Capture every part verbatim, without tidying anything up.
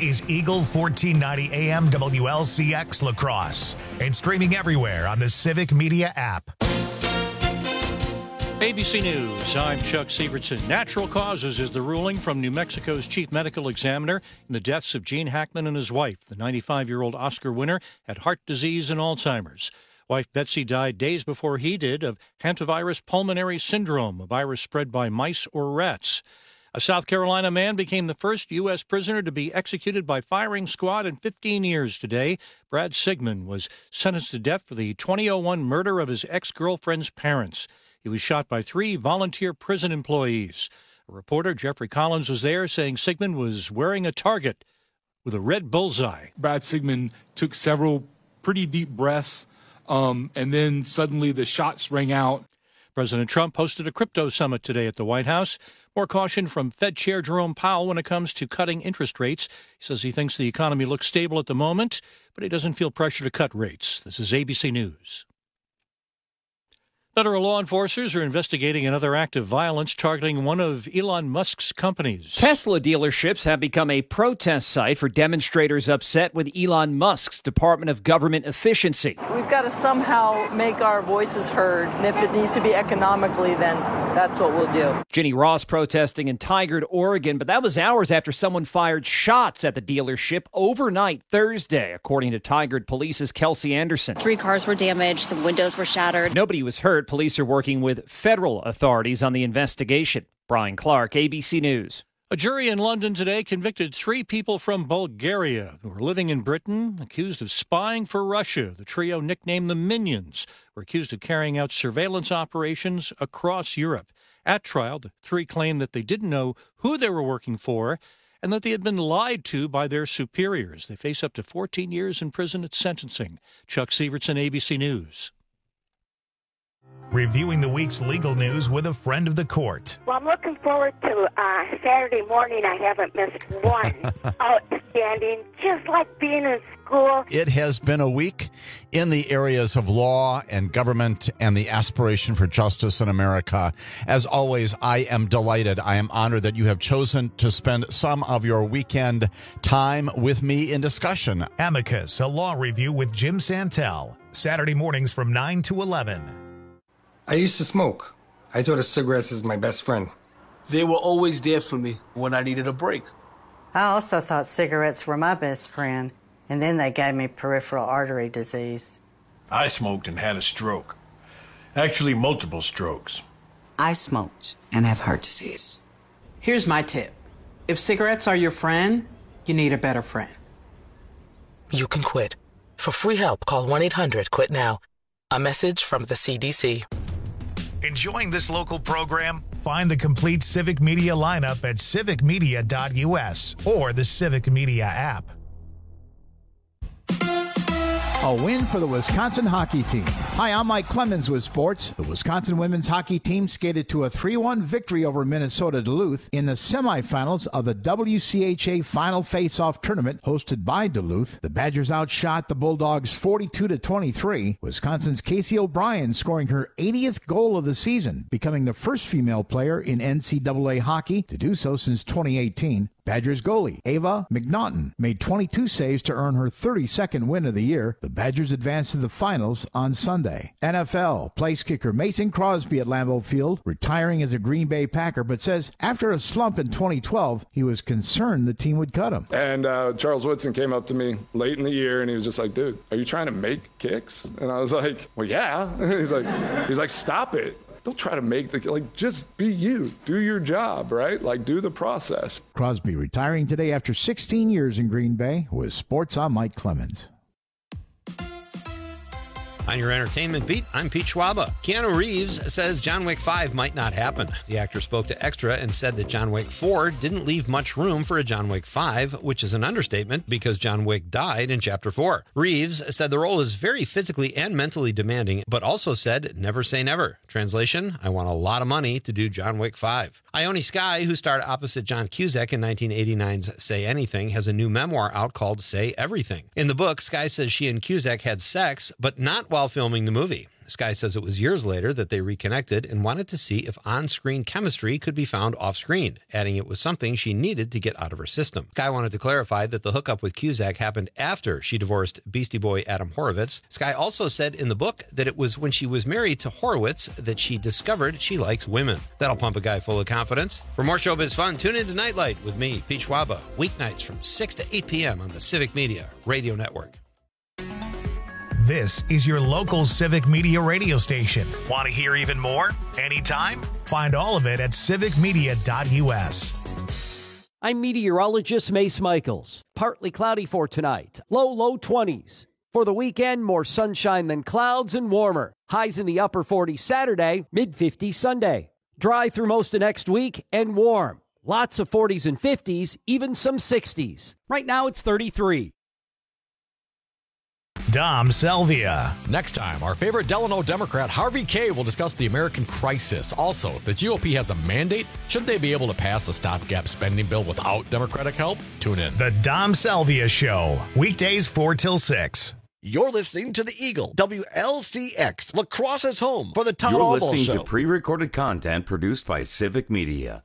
is Eagle fourteen ninety A M W L C X La Crosse and streaming everywhere on the Civic Media app. A B C News, I'm Chuck Sievertson. Natural causes is the ruling from New Mexico's chief medical examiner in the deaths of Gene Hackman and his wife. The ninety-five-year-old Oscar winner had heart disease and Alzheimer's. Wife Betsy died days before he did of hantavirus pulmonary syndrome, a virus spread by mice or rats. A South Carolina man became the first U S prisoner to be executed by firing squad in fifteen years today. Brad Sigmund was sentenced to death for the two thousand one murder of his ex-girlfriend's parents. He was shot by three volunteer prison employees. A reporter, Jeffrey Collins, was there saying Sigmund was wearing a target with a red bullseye. Brad Sigmund took several pretty deep breaths, um, and then suddenly the shots rang out. President Trump hosted a crypto summit today at the White House. More caution from Fed Chair Jerome Powell when it comes to cutting interest rates. He says he thinks the economy looks stable at the moment, but he doesn't feel pressure to cut rates. This is A B C News. Federal law enforcers are investigating another act of violence targeting one of Elon Musk's companies. Tesla dealerships have become a protest site for demonstrators upset with Elon Musk's Department of Government Efficiency. We've got to somehow make our voices heard, and if it needs to be economically, then that's what we'll do. Ginny Ross protesting in Tigard, Oregon, but that was hours after someone fired shots at the dealership overnight Thursday, according to Tigard Police's Kelsey Anderson. Three cars were damaged, some windows were shattered. Nobody was hurt. Police are working with federal authorities on the investigation. Brian Clark, A B C News. A jury in London today convicted three people from Bulgaria who were living in Britain, accused of spying for Russia. The trio, nicknamed the Minions, were accused of carrying out surveillance operations across Europe. At trial, the three claimed that they didn't know who they were working for and that they had been lied to by their superiors. They face up to fourteen years in prison at sentencing. Chuck Sievertson, A B C News. Reviewing the week's legal news with a friend of the court. Well, I'm looking forward to uh, Saturday morning. I haven't missed one. Outstanding, just like being in school. It has been a week in the areas of law and government and the aspiration for justice in America. As always, I am delighted. I am honored that you have chosen to spend some of your weekend time with me in discussion. Amicus, a law review with Jim Santel. Saturday mornings from nine to eleven. I used to smoke. I thought of cigarettes as my best friend. They were always there for me when I needed a break. I also thought cigarettes were my best friend, and then they gave me peripheral artery disease. I smoked and had a stroke. Actually, multiple strokes. I smoked and have heart disease. Here's my tip. If cigarettes are your friend, you need a better friend. You can quit. For free help, call one eight hundred quit now. A message from the C D C. Enjoying this local program? Find the complete Civic Media lineup at civic media dot U S or the Civic Media app. A win for the Wisconsin hockey team. Hi, I'm Mike Clemens with sports. The Wisconsin women's hockey team skated to a three one victory over Minnesota Duluth in the semifinals of the W C H A Final Face-Off Tournament hosted by Duluth. The Badgers outshot the Bulldogs forty-two to twenty-three. Wisconsin's Casey O'Brien scoring her eightieth goal of the season, becoming the first female player in N C double A hockey to do so since twenty eighteen. Badgers goalie Ava McNaughton made twenty-two saves to earn her thirty-second win of the year. The Badgers advanced to the finals on Sunday. N F L place kicker Mason Crosby at Lambeau Field, retiring as a Green Bay Packer, but says after a slump in twenty twelve, he was concerned the team would cut him. And uh, Charles Woodson came up to me late in the year, and he was just like, dude, are you trying to make kicks? And I was like, well, yeah. he's like, he's like, stop it. Don't try to make the, like, just be you. Do your job, right? Like, do the process. Crosby retiring today after sixteen years in Green Bay. With sports, I'm Mike Clemens. On your entertainment beat, I'm Pete Schwaba. Keanu Reeves says John Wick five might not happen. The actor spoke to Extra and said that John Wick four didn't leave much room for a John Wick five, which is an understatement because John Wick died in Chapter four. Reeves said the role is very physically and mentally demanding, but also said never say never. Translation, I want a lot of money to do John Wick five. Ione Skye, who starred opposite John Cusack in nineteen eighty-nine's Say Anything, has a new memoir out called Say Everything. In the book, Skye says she and Cusack had sex, but not while filming the movie. Sky says it was years later that they reconnected and wanted to see if on-screen chemistry could be found off-screen, adding it was something she needed to get out of her system. Sky wanted to clarify that the hookup with Cusack happened after she divorced Beastie Boy Adam Horovitz. Sky also said in the book that it was when she was married to Horowitz that she discovered she likes women. That'll pump a guy full of confidence. For more showbiz fun, tune in to Nightlight with me, Pete Schwaba, weeknights from six to eight p.m. on the Civic Media Radio Network. This is your local Civic Media radio station. Want to hear even more? Anytime? Find all of it at civic media dot u s. I'm meteorologist Mace Michaels. Partly cloudy for tonight. Low, low twenties. For the weekend, more sunshine than clouds and warmer. Highs in the upper forties Saturday, mid fifties Sunday. Dry through most of next week and warm. Lots of forties and fifties, even some sixties. Right now it's thirty-three. Dom Salvia. Next time, our favorite Delano Democrat, Harvey Kaye, will discuss the American crisis. Also, if the G O P has a mandate, shouldn't they be able to pass a stopgap spending bill without Democratic help? Tune in. The Dom Salvia Show, weekdays four till six. You're listening to the Eagle, W L C X, La Crosse's home for the Town You're Hall listening Show. to pre-recorded content produced by Civic Media.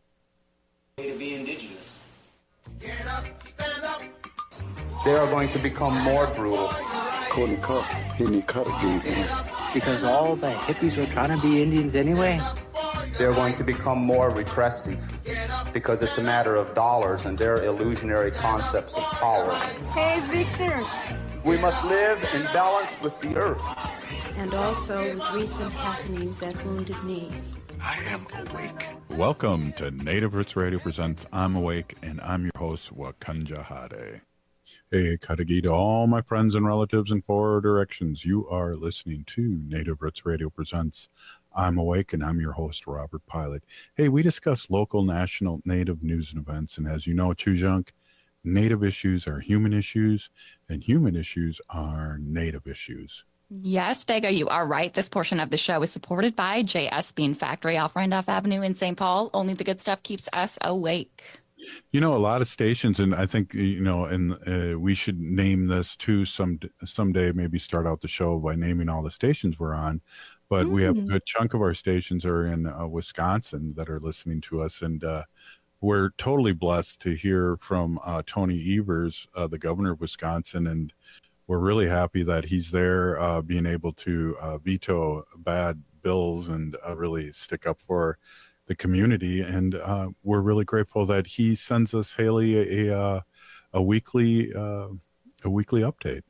To be indigenous. Get up, stand up. They are going to become more brutal. Cody Cup, hitting cut again. Because all the hippies were trying to be Indians anyway. They're going to become more repressive because it's a matter of dollars and their illusionary concepts of power. Hey, Victor. We must live in balance with the earth. And also with recent happenings at Wounded Knee. I am awake. Welcome to Native Roots Radio Presents I'm Awake, and I'm your host, Wakanja Hade. Hey, Kadagi to all my friends and relatives in four directions. You are listening to Native Roots Radio Presents I'm Awake, and I'm your host, Robert Pilot. Hey, we discuss local, national, Native news and events, and as you know, Chujunk, Native issues are human issues, and human issues are Native issues. Yes, Dago, you are right. This portion of the show is supported by J S Bean Factory off Randolph Avenue in Saint Paul. Only the good stuff keeps us awake. You know, a lot of stations, and I think, you know, and uh, we should name this too some someday, maybe start out the show by naming all the stations we're on. But mm. we have a good chunk of our stations are in uh, Wisconsin that are listening to us. And uh, we're totally blessed to hear from uh, Tony Evers, uh, the governor of Wisconsin. And we're really happy that he's there, uh, being able to uh, veto bad bills and uh, really stick up for the community, and uh, we're really grateful that he sends us, Haley, a a, a weekly uh, a weekly update.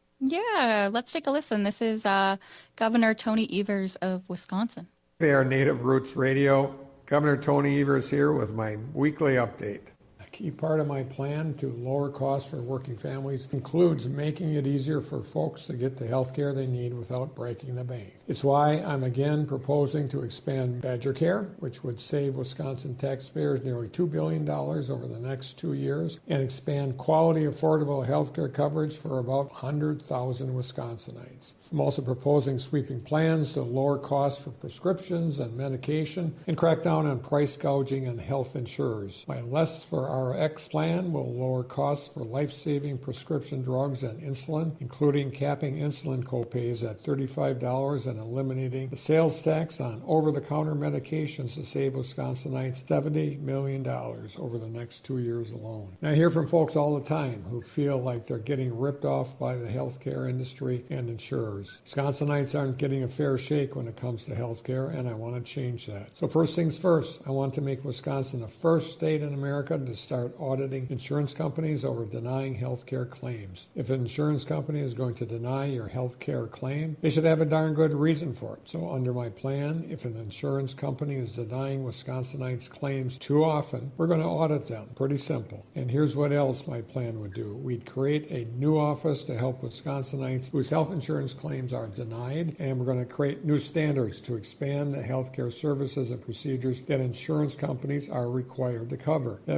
Yeah, let's take a listen. This is uh, Governor Tony Evers of Wisconsin. They are Native Roots Radio. Governor Tony Evers here with my weekly update. A key part of my plan to lower costs for working families includes making it easier for folks to get the health care they need without breaking the bank. It's why I'm again proposing to expand Badger Care, which would save Wisconsin taxpayers nearly two billion dollars over the next two years, and expand quality, affordable health care coverage for about one hundred thousand Wisconsinites. I'm also proposing sweeping plans to lower costs for prescriptions and medication and crack down on price gouging on health insurers. My Less for R X plan will lower costs for life-saving prescription drugs and insulin, including capping insulin copays at thirty-five dollars and eliminating the sales tax on over-the-counter medications to save Wisconsinites seventy million dollars over the next two years alone. And I hear from folks all the time who feel like they're getting ripped off by the healthcare industry and insurers. Wisconsinites aren't getting a fair shake when it comes to health care, and I want to change that. So first things first, I want to make Wisconsin the first state in America to start auditing insurance companies over denying health care claims. If an insurance company is going to deny your health care claim, they should have a darn good reason for it. So under my plan, if an insurance company is denying Wisconsinites claims too often, we're going to audit them. Pretty simple. And here's what else my plan would do. We'd create a new office to help Wisconsinites whose health insurance claims are denied, and we're going to create new standards to expand the healthcare services and procedures that insurance companies are required to cover. That means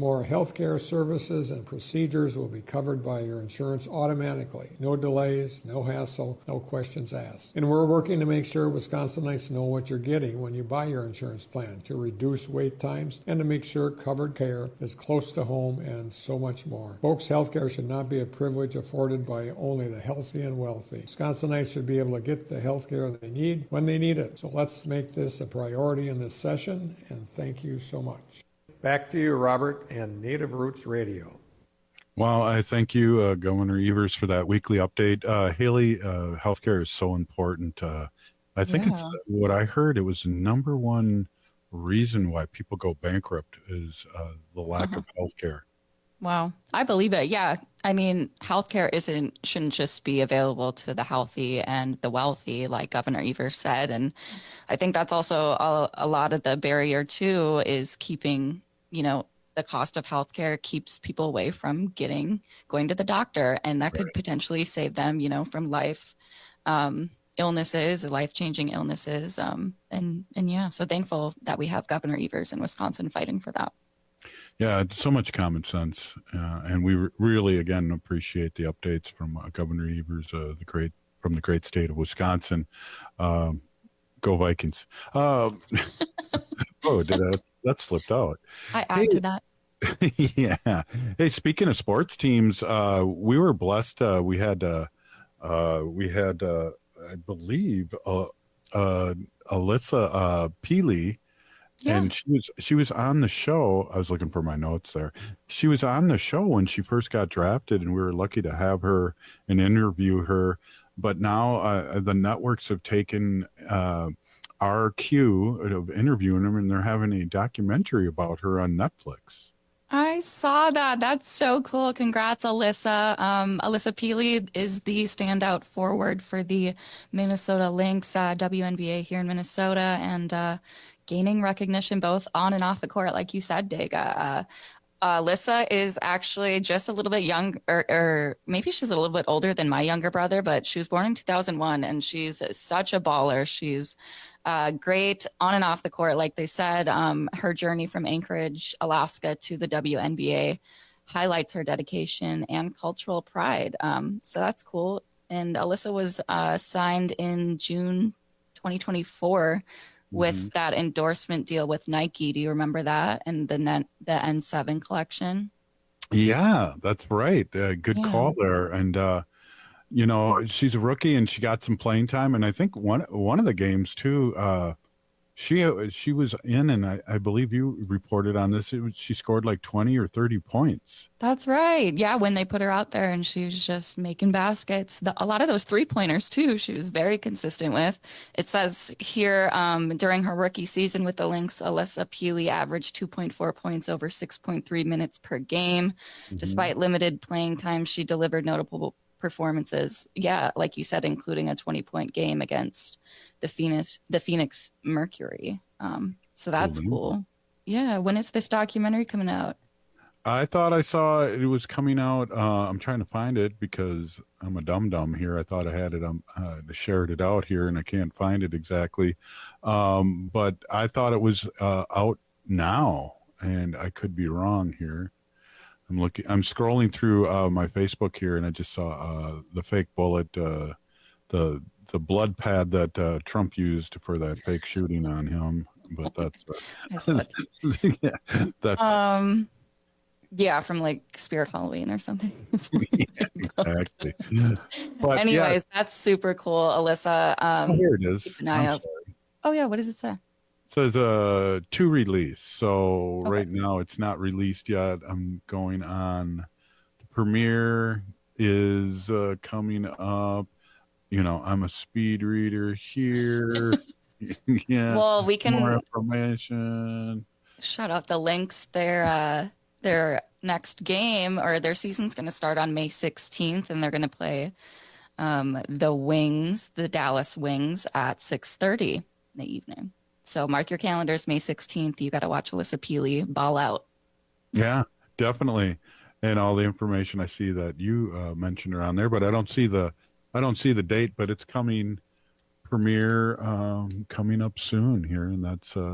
more healthcare services and procedures will be covered by your insurance automatically. No delays, no hassle, no questions asked. And we're working to make sure Wisconsinites know what you're getting when you buy your insurance plan, to reduce wait times and to make sure covered care is close to home, and so much more. Folks, healthcare should not be a privilege afforded by only the healthy and wealthy. Wisconsinites should be able to get the healthcare they need when they need it. So let's make this a priority in this session, and thank you so much. Back to you, Robert, and Native Roots Radio. Well, I thank you, uh, Governor Evers, for that weekly update. Uh, Haley, uh, healthcare is so important. Uh, I think Yeah. it's what I heard. It was the number one reason why people go bankrupt is uh, the lack Uh-huh. of healthcare. Wow. I believe it. Yeah. I mean, healthcare isn't, shouldn't just be available to the healthy and the wealthy, like Governor Evers said. And I think that's also a, a lot of the barrier too, is keeping, you know, the cost of healthcare keeps people away from getting, going to the doctor. And that could potentially save them, you know, from life, um, illnesses, life-changing illnesses. Um, and, and yeah, so thankful that we have Governor Evers in Wisconsin fighting for that. Yeah, it's so much common sense, uh, and we re- really again appreciate the updates from uh, Governor Evers, uh, the great from the great state of Wisconsin. Um, go Vikings! Uh, oh, did that that slipped out? I add to that. Yeah. Hey, speaking of sports teams, uh, we were blessed. Uh, we had uh, uh, we had uh, I believe uh, uh, Alyssa uh, Peely. Yeah. And she was she was on the show. I was looking for my notes there. She was on the show when she first got drafted, and we were lucky to have her and interview her. But now uh, the networks have taken uh, our cue of interviewing them, and they're having a documentary about her on Netflix. I saw that. That's so cool. Congrats, Alyssa. Um, Alyssa Peely is the standout forward for the Minnesota Lynx, uh, W N B A here in Minnesota, and uh, gaining recognition both on and off the court, like you said, Dega. Uh, uh, Alyssa is actually just a little bit young, or, or maybe she's a little bit older than my younger brother, but she was born in two thousand one, and she's such a baller. She's uh, great on and off the court, like they said. Um, her journey from Anchorage, Alaska to the W N B A highlights her dedication and cultural pride. Um, so that's cool. And Alyssa was uh, signed in June twenty twenty-four with mm-hmm. that endorsement deal with Nike. Do you remember that? And the net, the N seven collection? Yeah, that's right. Uh, good Yeah. call there. And, uh, you know, she's a rookie and she got some playing time. And I think one one of the games, too, uh, she she was in, and I, I believe you reported on this, it was, she scored like twenty or thirty points. That's right. Yeah, when they put her out there and she was just making baskets. The, a lot of those three-pointers, too, she was very consistent with. It says here, um, during her rookie season with the Lynx, Alyssa Peely averaged two point four points over six point three minutes per game. Mm-hmm. Despite limited playing time, she delivered notable performances. Yeah, like you said, including a twenty-point game against the Phoenix, the Phoenix Mercury. Um, so that's Cool. cool. Yeah, when is this documentary coming out? I thought I saw it was coming out. Uh, I'm trying to find it because I'm a dum-dum here. I thought I had it, um, uh, shared it out here, and I can't find it exactly. Um, but I thought it was uh, out now, and I could be wrong here. I'm looking. I'm scrolling through uh, my Facebook here, and I just saw uh, the fake bullet, uh, the the blood pad that uh, Trump used for that fake shooting on him. But that's uh, yeah, that's Um, yeah, from like Spirit Halloween or something. yeah, exactly. But Anyways, yeah, that's super cool, Alyssa. Um, oh, here it is. keep an eye I'm out. sorry. Oh yeah, what does it say? It says uh to release. So Okay. right now it's not released yet. I'm going on. The premiere is uh, coming up. You know, I'm a speed reader here. Yeah. Well, we can- more information. Shout out the Lynx. Their uh, their next game or their season's going to start on May sixteenth, and they're going to play um, the Wings, the Dallas Wings, at six thirty in the evening. So mark your calendars, May sixteenth. You got to watch Alyssa Peely ball out. Yeah, definitely. And all the information I see that you uh, mentioned around there, but I don't see the I don't see the date, but it's coming premiere um, coming up soon here, and that's uh,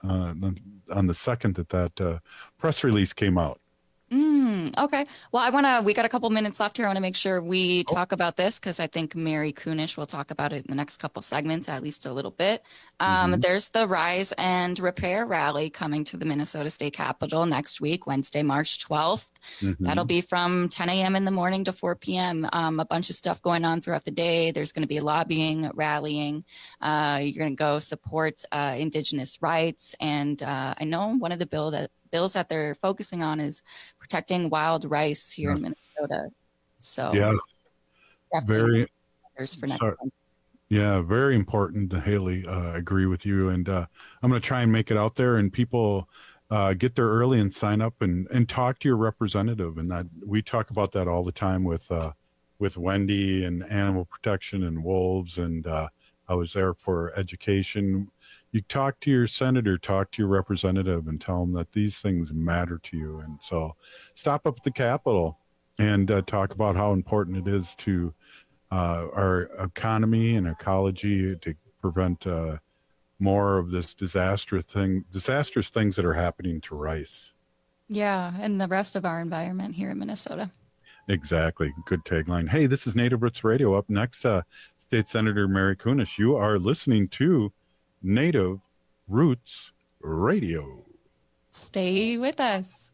uh, on the second that that uh, press release came out. Mm, okay. Well, I want to, we got a couple minutes left here. I want to make sure we Oh. talk about this because I think Mary Kunish will talk about it in the next couple segments, at least a little bit. Um, Mhm. There's the Rise and Repair rally coming to the Minnesota State Capitol next week, Wednesday, March twelfth. Mhm. That'll be from ten a.m. in the morning to four p.m. Um, a bunch of stuff going on throughout the day. There's going to be lobbying, rallying. Uh, you're going to go support uh, Indigenous rights. And uh, I know one of the bill that bills that they're focusing on is protecting wild rice here in Minnesota. So Yes, definitely very. matters for next sorry. month. Yeah, very important, Haley. Uh, agree with you, and uh, I'm going to try and make it out there, and people uh, get there early and sign up and, and talk to your representative. And that we talk about that all the time with uh, with Wendy and animal protection and wolves, and uh, I was there for education. You talk to your senator, talk to your representative, and tell them that these things matter to you. And so, stop up at the Capitol and uh, talk about how important it is to uh, our economy and ecology to prevent uh, more of this disastrous thing, disastrous things that are happening to rice. Yeah, and the rest of our environment here in Minnesota. Exactly. Good tagline. Hey, this is Native Roots Radio. Up next, uh, State Senator Mary Kunish. You are listening to Native Roots Radio. Stay with us.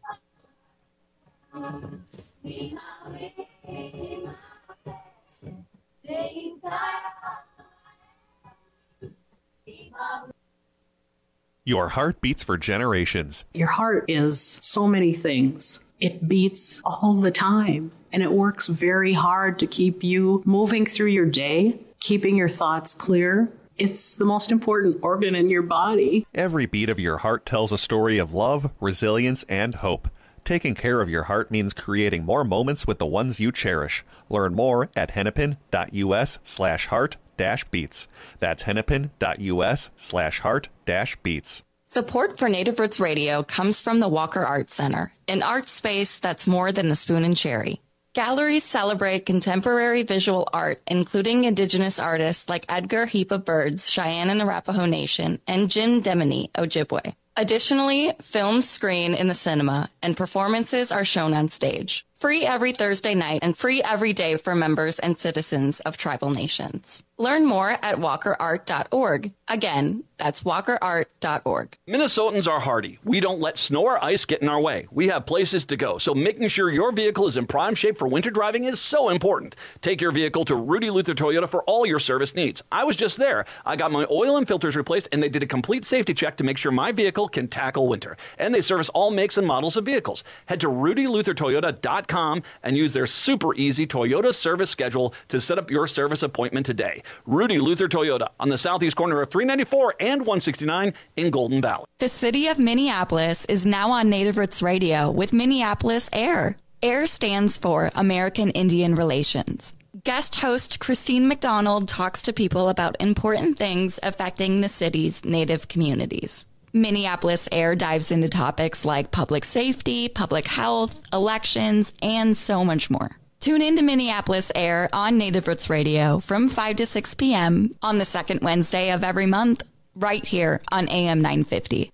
Your heart beats for generations. Your heart is so many things. It beats all the time, and it works very hard to keep you moving through your day, keeping your thoughts clear. It's the most important organ in your body. Every beat of your heart tells a story of love, resilience, and hope. Taking care of your heart means creating more moments with the ones you cherish. Learn more at hennepin.us slash heart dash beats. That's hennepin.us slash heart dash beats. Support for Native Roots Radio comes from the Walker Art Center, an art space that's more than the spoon and cherry. Galleries celebrate contemporary visual art, including Indigenous artists like Edgar Heap of Birds, Cheyenne and Arapaho Nation, and Jim Demini, Ojibwe. Additionally, films screen in the cinema, and performances are shown on stage. Free every Thursday night and free every day for members and citizens of tribal nations. Learn more at walker art dot org. Again, that's walker art dot org. Minnesotans are hardy. We don't let snow or ice get in our way. We have places to go, so making sure your vehicle is in prime shape for winter driving is so important. Take your vehicle to Rudy Luther Toyota for all your service needs. I was just there. I got my oil and filters replaced, and they did a complete safety check to make sure my vehicle can tackle winter. And they service all makes and models of vehicles. Head to rudy luther toyota dot com and use their super easy Toyota service schedule to set up your service appointment today. Rudy Luther Toyota on the southeast corner of three ninety-four and one sixty-nine in Golden Valley. The city of Minneapolis is now on Native Roots Radio with Minneapolis AIR. AIR stands for American Indian Relations. Guest host Christine McDonald talks to people about important things affecting the city's Native communities. Minneapolis AIR dives into topics like public safety, public health, elections, and so much more. Tune in to Minneapolis AIR on Native Roots Radio from five to six p.m. on the second Wednesday of every month, right here on A M nine fifty.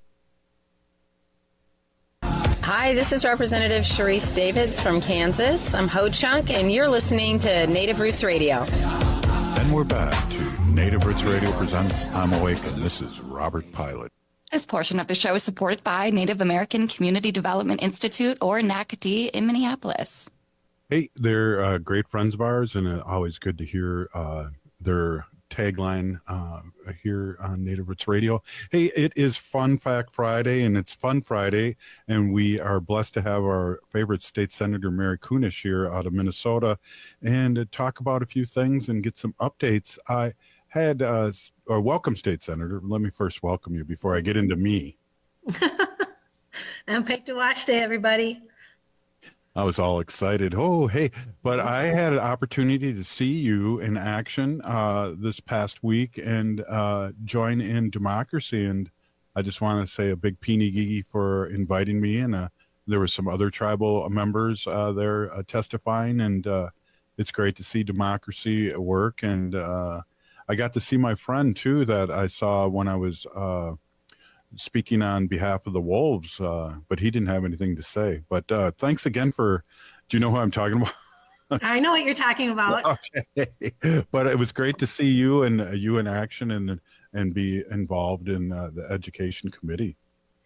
Hi, this is Representative Sharice Davids from Kansas. I'm Ho Chunk, and you're listening to Native Roots Radio. And we're back to Native Roots Radio presents I'm Awake, and this is Robert Pilot. This portion of the show is supported by Native American Community Development Institute, or N A C D, in Minneapolis. Hey, they're uh, great friends of ours, and uh, always good to hear uh, their tagline uh, here on Native Roots Radio. Hey, it is Fun Fact Friday, and it's Fun Friday, and we are blessed to have our favorite state senator, Mary Kunish, here out of Minnesota, and uh, talk about a few things and get some updates. I had, uh, or welcome, State Senator. Let me first welcome you before I get into me. I'm picked to watch day, everybody. I was all excited. Oh, hey, but I had an opportunity to see you in action uh, this past week and uh, join in democracy. And I just want to say a big peeny gigi for inviting me. And uh, there were some other tribal members uh, there uh, testifying. And uh, it's great to see democracy at work. And uh, I got to see my friend, too, that I saw when I was uh, speaking on behalf of the Wolves, uh, but he didn't have anything to say. But uh, thanks again for, do you know who I'm talking about? I know what you're talking about. Okay. But it was great to see you and uh, you in action and and be involved in uh, the education committee.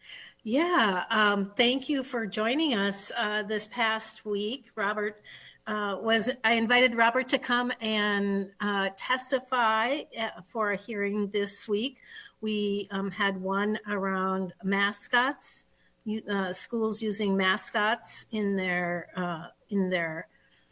Yeah, um, thank you for joining us uh, this past week. Robert uh, was, I invited Robert to come and uh, testify for a hearing this week. We um, had one around mascots, uh, schools using mascots in their uh, in their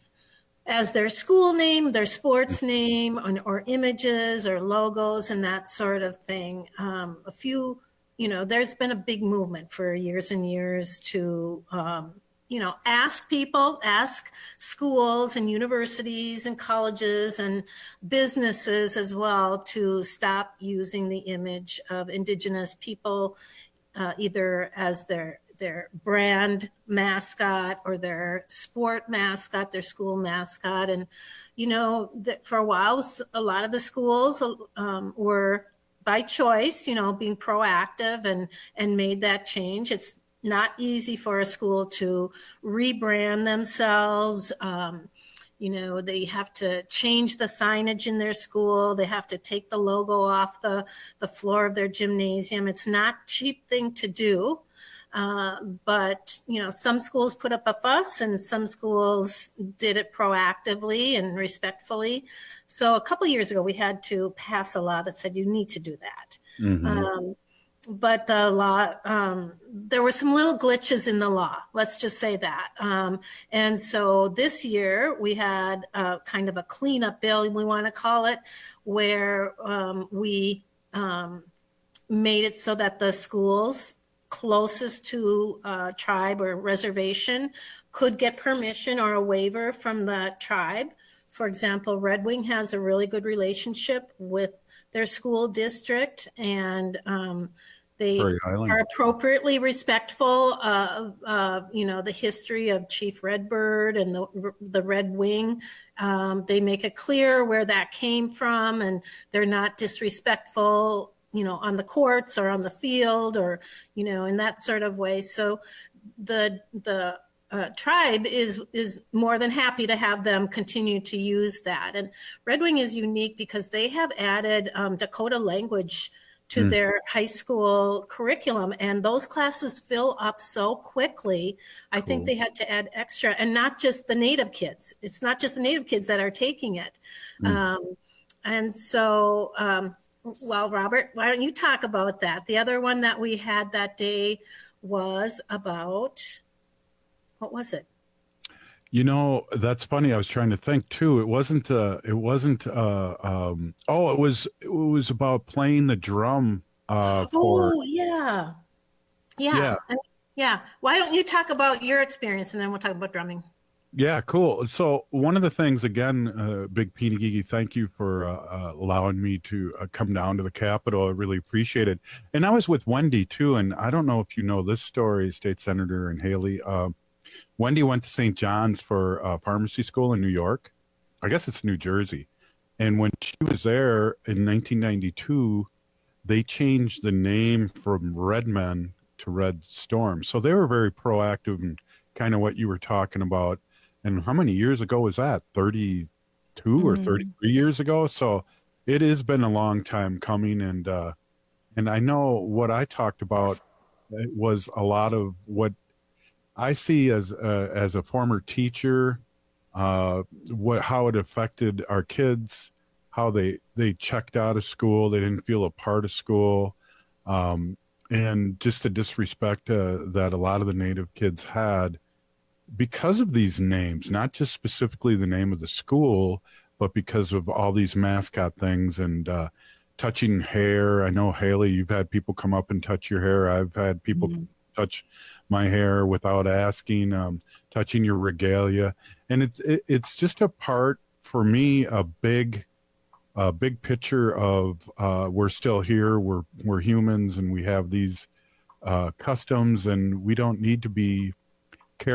as their school name, their sports name, or, or images or logos and that sort of thing. Um, a few, you know, there's been a big movement for years and years to, um, you know, ask people, ask schools and universities and colleges and businesses as well to stop using the image of Indigenous people, uh, either as their their brand mascot or their sport mascot, their school mascot. And, you know, that for a while, a lot of the schools um, were by choice, you know, being proactive and, and made that change. It's not easy for a school to rebrand themselves. Um, you know, they have to change the signage in their school. They have to take the logo off the, the floor of their gymnasium. It's not a cheap thing to do. Uh, but, you know, some schools put up a fuss and some schools did it proactively and respectfully. So a couple of years ago, we had to pass a law that said you need to do that. Mm-hmm. Um, but the law, um, there were some little glitches in the law. Let's just say that. Um, and so this year we had a, kind of a cleanup bill, we want to call it, where um, we um, made it so that the schools closest to a tribe or reservation could get permission or a waiver from the tribe. For example, Red Wing has a really good relationship with their school district, and um, they are appropriately respectful of, uh, you know, the history of Chief Redbird and the, the Red Wing. Um, they make it clear where that came from, and they're not disrespectful, you know, on the courts or on the field or, you know, in that sort of way. So the the uh, tribe is is more than happy to have them continue to use that. And Red Wing is unique because they have added um, Dakota language to mm. their high school curriculum, and those classes fill up so quickly. I cool. think they had to add extra, and not just the Native kids. It's not just the Native kids that are taking it. Mm. Um, and so, um, well, Robert, why don't you talk about that? The other one that we had that day was about, what was it? You know, that's funny. I was trying to think too. It wasn't. Uh, it wasn't. Uh, um, oh, it was. It was about playing the drum. Uh, for, oh, yeah. yeah, yeah, yeah. Why don't you talk about your experience, and then we'll talk about drumming. Yeah, cool. So one of the things, again, uh, Big Peeny Gigi, thank you for uh, uh, allowing me to uh, come down to the Capitol. I really appreciate it. And I was with Wendy, too, and I don't know if you know this story, State Senator and Haley. Uh, Wendy went to Saint John's for uh, pharmacy school in New York. I guess it's New Jersey. And when she was there in nineteen ninety-two, they changed the name from Redmen to Red Storm. So they were very proactive and kind of what you were talking about. And how many years ago was that? thirty-two mm-hmm. or thirty-three years ago? So it has been a long time coming. And uh, and I know what I talked about was a lot of what I see as a, as a former teacher, uh, what how it affected our kids, how they, they checked out of school. They didn't feel a part of school. Um, and just the disrespect uh, that a lot of the Native kids had because of these names, not just specifically the name of the school, but because of all these mascot things and uh, touching hair. I know, Haley, you've had people come up and touch your hair. I've had people mm-hmm. touch my hair without asking, um, touching your regalia. And it's it, it's just a part, for me, a big a big picture of uh, we're still here, we're, we're humans, and we have these uh, customs, and we don't need to be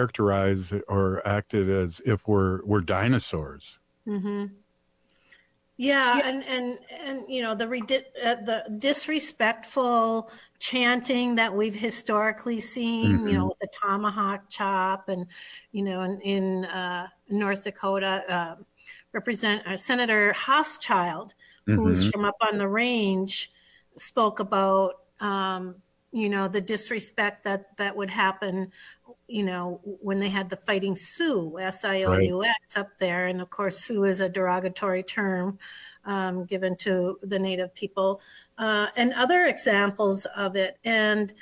characterized or acted as if we're we're dinosaurs. Mm-hmm. Yeah, yeah. and and and you know the uh, the disrespectful chanting that we've historically seen, mm-hmm. you know, with the tomahawk chop, and you know, in, in uh, North Dakota, uh, represent uh, Senator Hochschild, mm-hmm. who's from up on the range, spoke about um, you know the disrespect that that would happen, you know, when they had the Fighting Sioux, S I O U X, right. up there. And of course, Sioux is a derogatory term um, given to the Native people, uh, and other examples of it. And,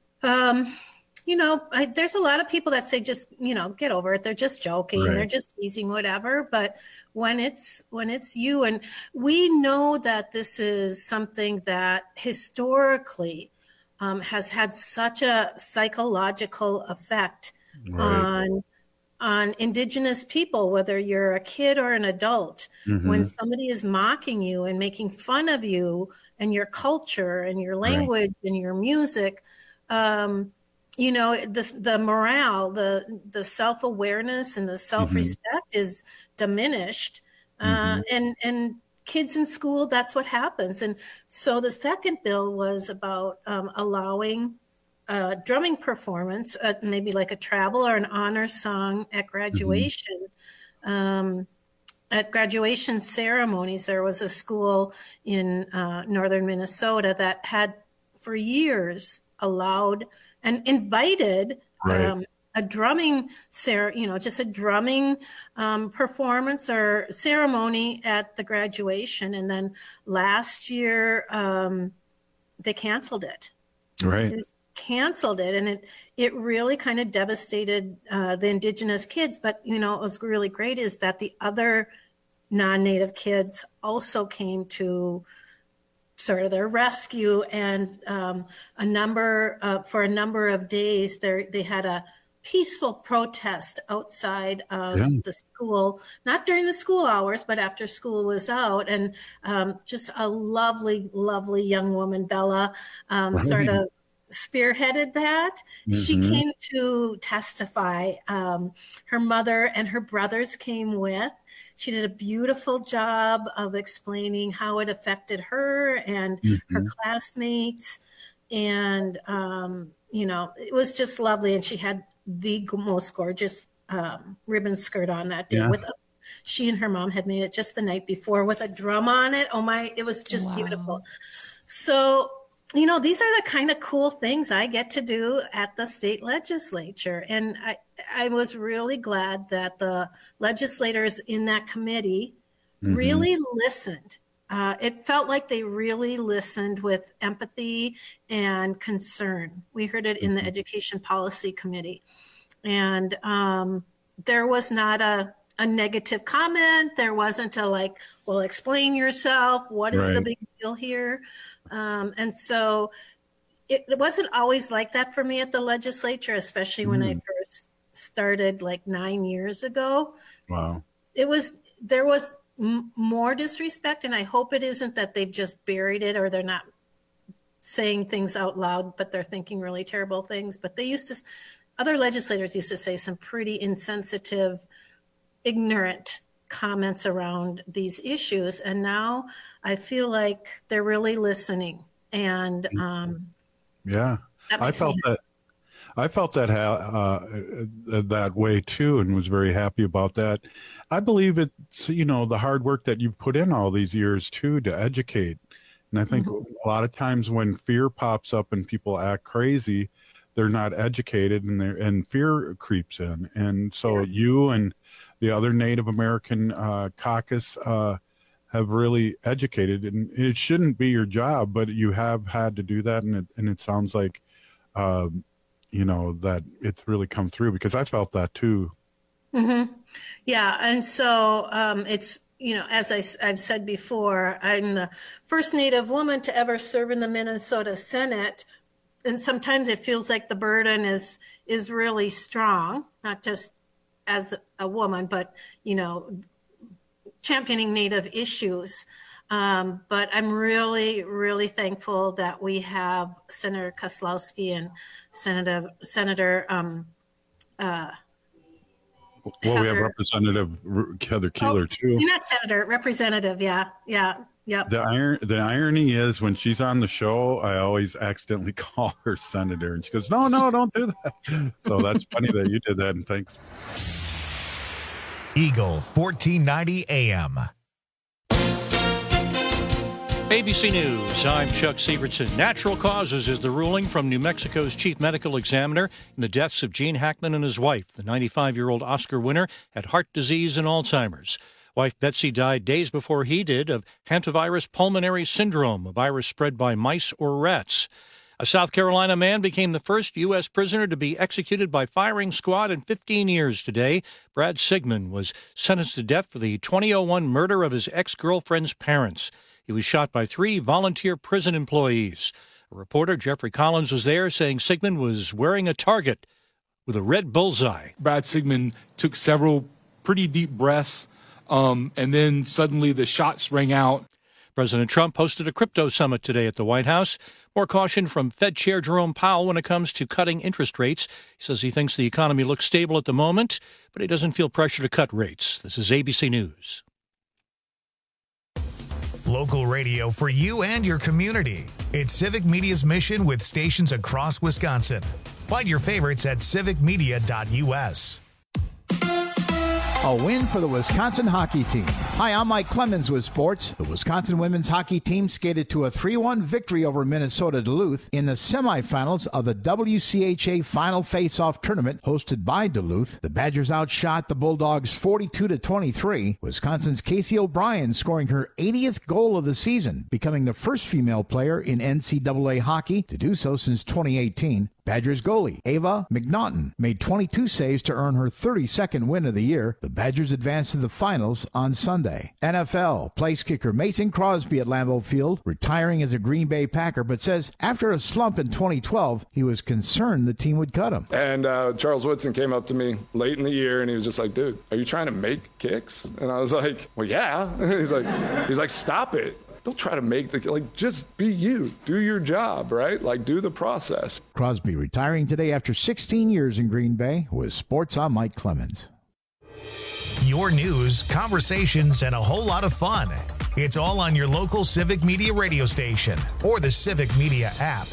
um, you know, I, there's a lot of people that say, just, you know, get over it. They're just joking. Right. They're just teasing, whatever. But when it's when it's you, and we know that this is something that historically Um, has had such a psychological effect right. on on Indigenous people, whether you're a kid or an adult. Mm-hmm. When somebody is mocking you and making fun of you and your culture and your language right. and your music, um, you know, the the morale, the the self-awareness and the self-respect mm-hmm. is diminished, mm-hmm. uh, and and. Kids in school, that's what happens. And so the second bill was about um, allowing uh, drumming performance, uh, maybe like a travel or an honor song at graduation. Mm-hmm. Um, at graduation ceremonies, there was a school in uh, northern Minnesota that had for years allowed and invited right. um, a drumming, you know, just a drumming um, performance or ceremony at the graduation. And then last year, um, they canceled it. Right. It was canceled it. And it, it really kind of devastated uh, the Indigenous kids. But, you know, what was really great is that the other non-Native kids also came to sort of their rescue. And um, a number, uh, for a number of days, there they had a peaceful protest outside of yeah. the school, not during the school hours, but after school was out. And um, just a lovely, lovely young woman, Bella, um, right. sort of spearheaded that. Mm-hmm. She came to testify. Um, her mother and her brothers came with. She did a beautiful job of explaining how it affected her and mm-hmm. her classmates. And, um, you know, it was just lovely. And she had the most gorgeous um, ribbon skirt on that day. Yeah. With a, she and her mom had made it just the night before with a drum on it. Oh my, it was just wow. beautiful. So, you know, these are the kind of cool things I get to do at the state legislature. And I, I was really glad that the legislators in that committee mm-hmm. really listened. Uh, it felt like they really listened with empathy and concern. We heard it in the Education Policy Committee. And um, there was not a, a negative comment. There wasn't a like, well, explain yourself. What is right. the big deal here? Um, and so it, it wasn't always like that for me at the legislature, especially mm. when I first started like nine years ago. Wow. It was, there was m- more disrespect, and I hope it isn't that they've just buried it or they're not saying things out loud, but they're thinking really terrible things. But they used to, other legislators used to say some pretty insensitive, ignorant comments around these issues. And now I feel like they're really listening. And um, yeah, I felt me- that. I felt that uh, that way too, and was very happy about that. I believe it's, you know, the hard work that you've put in all these years too to educate. And I think mm-hmm. a lot of times when fear pops up and people act crazy, they're not educated, and they and fear creeps in. And so yeah. you and the other Native American uh, caucus uh, have really educated, and it shouldn't be your job, but you have had to do that, and it, and it sounds like. Um, you know, that it's really come through, because I felt that too. Mm-hmm. Yeah. And so um, it's, you know, as I, I've said before, I'm the first Native woman to ever serve in the Minnesota Senate. And sometimes it feels like the burden is, is really strong, not just as a woman, but, you know, championing Native issues. Um, but I'm really, really thankful that we have Senator Koslowski and Senator Senator um, uh, Well, we have Heather. Representative Heather Keeler, oh, too. Not senator, representative. Yeah, yeah, yep. The, iron, the irony is when she's on the show, I always accidentally call her senator. And she goes, no, no, don't do that. So that's funny that you did that, and thanks. Eagle, fourteen ninety A M. A B C News, I'm Chuck Sievertson. Natural causes is the ruling from New Mexico's chief medical examiner in the deaths of Gene Hackman and his wife. The ninety-five-year-old Oscar winner had heart disease and Alzheimer's. Wife Betsy died days before he did of hantavirus pulmonary syndrome, a virus spread by mice or rats. A South Carolina man became the first U S prisoner to be executed by firing squad in fifteen years today. Brad Sigmund was sentenced to death for the two thousand one murder of his ex-girlfriend's parents. He was shot by three volunteer prison employees. A reporter, Jeffrey Collins, was there saying Sigmund was wearing a target with a red bullseye. Brad Sigmund took several pretty deep breaths, um, and then suddenly the shots rang out. President Trump hosted a crypto summit today at the White House. More caution from Fed Chair Jerome Powell when it comes to cutting interest rates. He says he thinks the economy looks stable at the moment, but he doesn't feel pressure to cut rates. This is A B C News. Local radio for you and your community. It's Civic Media's mission with stations across Wisconsin. Find your favorites at civic media dot U S. A win for the Wisconsin hockey team. Hi, I'm Mike Clemens with sports. The Wisconsin women's hockey team skated to a three one victory over Minnesota Duluth in the semifinals of the W C H A Final Face-Off Tournament hosted by Duluth. The Badgers outshot the Bulldogs forty-two to twenty-three. Wisconsin's Casey O'Brien scoring her eightieth goal of the season, becoming the first female player in N C double A hockey to do so since twenty eighteen. Badgers goalie Ava McNaughton made twenty-two saves to earn her thirty-second win of the year. The Badgers advanced to the finals on Sunday. N F L place kicker Mason Crosby at Lambeau Field, retiring as a Green Bay Packer, but says after a slump in twenty twelve, he was concerned the team would cut him. And uh, Charles Woodson came up to me late in the year, and he was just like, dude, are you trying to make kicks? And I was like, well, yeah. he's like, he's like, stop it. Don't try to make the, like, just be you. Do your job, right? Like, do the process. Crosby retiring today after sixteen years in Green Bay. With sports, I'm Mike Clemens. Your news, conversations, and a whole lot of fun. It's all on your local Civic Media radio station or the Civic Media app.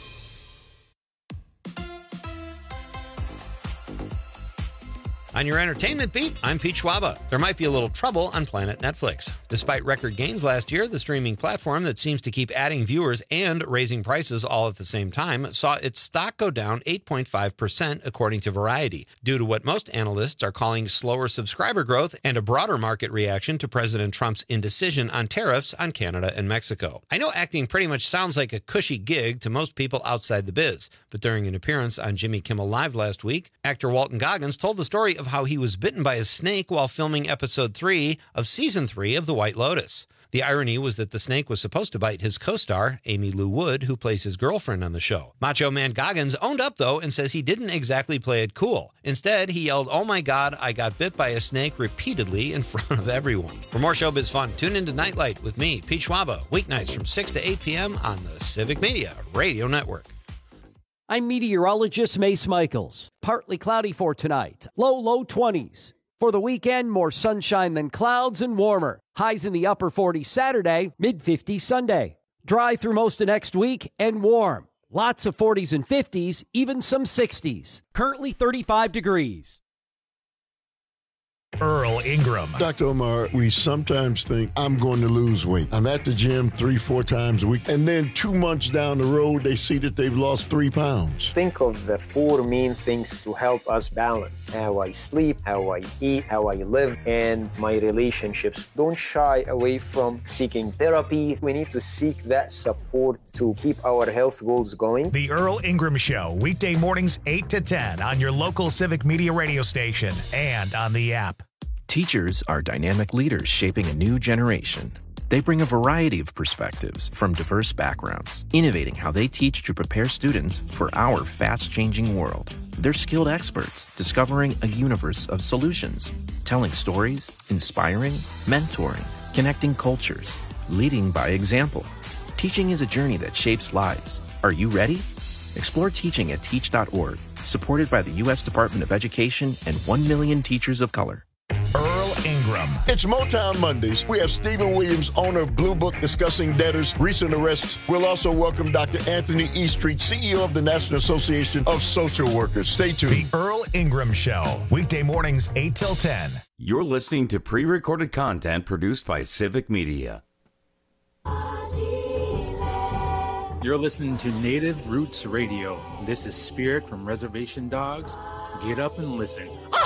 On your entertainment beat, I'm Pete Schwaba. There might be a little trouble on Planet Netflix. Despite record gains last year, the streaming platform that seems to keep adding viewers and raising prices all at the same time saw its stock go down eight point five percent, according to Variety, due to what most analysts are calling slower subscriber growth and a broader market reaction to President Trump's indecision on tariffs on Canada and Mexico. I know acting pretty much sounds like a cushy gig to most people outside the biz, but during an appearance on Jimmy Kimmel Live last week, actor Walton Goggins told the story of how he was bitten by a snake while filming episode three of season three of The White Lotus. The irony was that the snake was supposed to bite his co-star, Amy Lou Wood, who plays his girlfriend on the show. Macho Man Goggins owned up, though, and says he didn't exactly play it cool. Instead, he yelled, "Oh my God, I got bit by a snake," repeatedly in front of everyone. For more showbiz fun, tune into Nightlight with me, Pete Schwaba, weeknights from six to eight p.m. on the Civic Media Radio Network. I'm meteorologist Mace Michaels. Partly cloudy for tonight. Low, low twenties. For the weekend, more sunshine than clouds and warmer. Highs in the upper forties Saturday, mid fifties Sunday. Dry through most of next week and warm. Lots of forties and fifties, even some sixties. Currently thirty-five degrees. Earl Ingram. Doctor Omar, we sometimes think I'm going to lose weight. I'm at the gym three, four times a week, and then two months down the road, they see that they've lost three pounds. Think of the four main things to help us balance: how I sleep, how I eat, how I live, and my relationships. Don't shy away from seeking therapy. We need to seek that support to keep our health goals going. The Earl Ingram Show, weekday mornings eight to ten on your local Civic Media radio station and on the app. Teachers are dynamic leaders shaping a new generation. They bring a variety of perspectives from diverse backgrounds, innovating how they teach to prepare students for our fast-changing world. They're skilled experts, discovering a universe of solutions, telling stories, inspiring, mentoring, connecting cultures, leading by example. Teaching is a journey that shapes lives. Are you ready? Explore teaching at teach dot org supported by the U S Department of Education and one million teachers of color. Earl Ingram. It's Motown Mondays. We have Stephen Williams, owner of Blue Book, discussing debtors' recent arrests. We'll also welcome Doctor Anthony Eastreet, C E O of the National Association of Social Workers. Stay tuned. The Earl Ingram Show, weekday mornings eight till ten. You're listening to pre-recorded content produced by Civic Media. You're listening to Native Roots Radio. This is Spirit from Reservation Dogs. Get up and listen.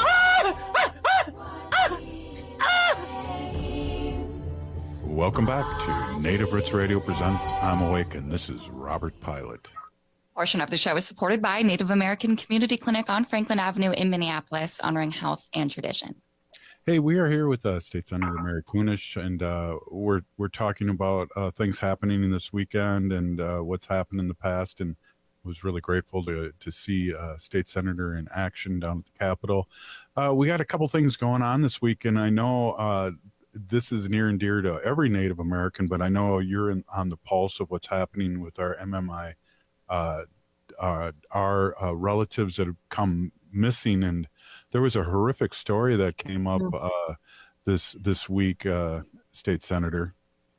Welcome back to Native Roots Radio presents I'm Awake, and this is Robert Pilot. Portion of the show is supported by Native American Community Clinic on Franklin Avenue in Minneapolis, honoring health and tradition. Hey, we are here with uh, State Senator Mary Kunesh, and uh, we're we're talking about uh, things happening this weekend and uh, what's happened in the past, and was really grateful to to see uh, State Senator in action down at the Capitol. Uh, we got a couple things going on this week, and I know uh, this is near and dear to every Native American, but I know you're in, on the pulse of what's happening with our M M I, uh, uh, our uh, relatives that have come missing. And there was a horrific story that came up uh, this this week, uh, State Senator.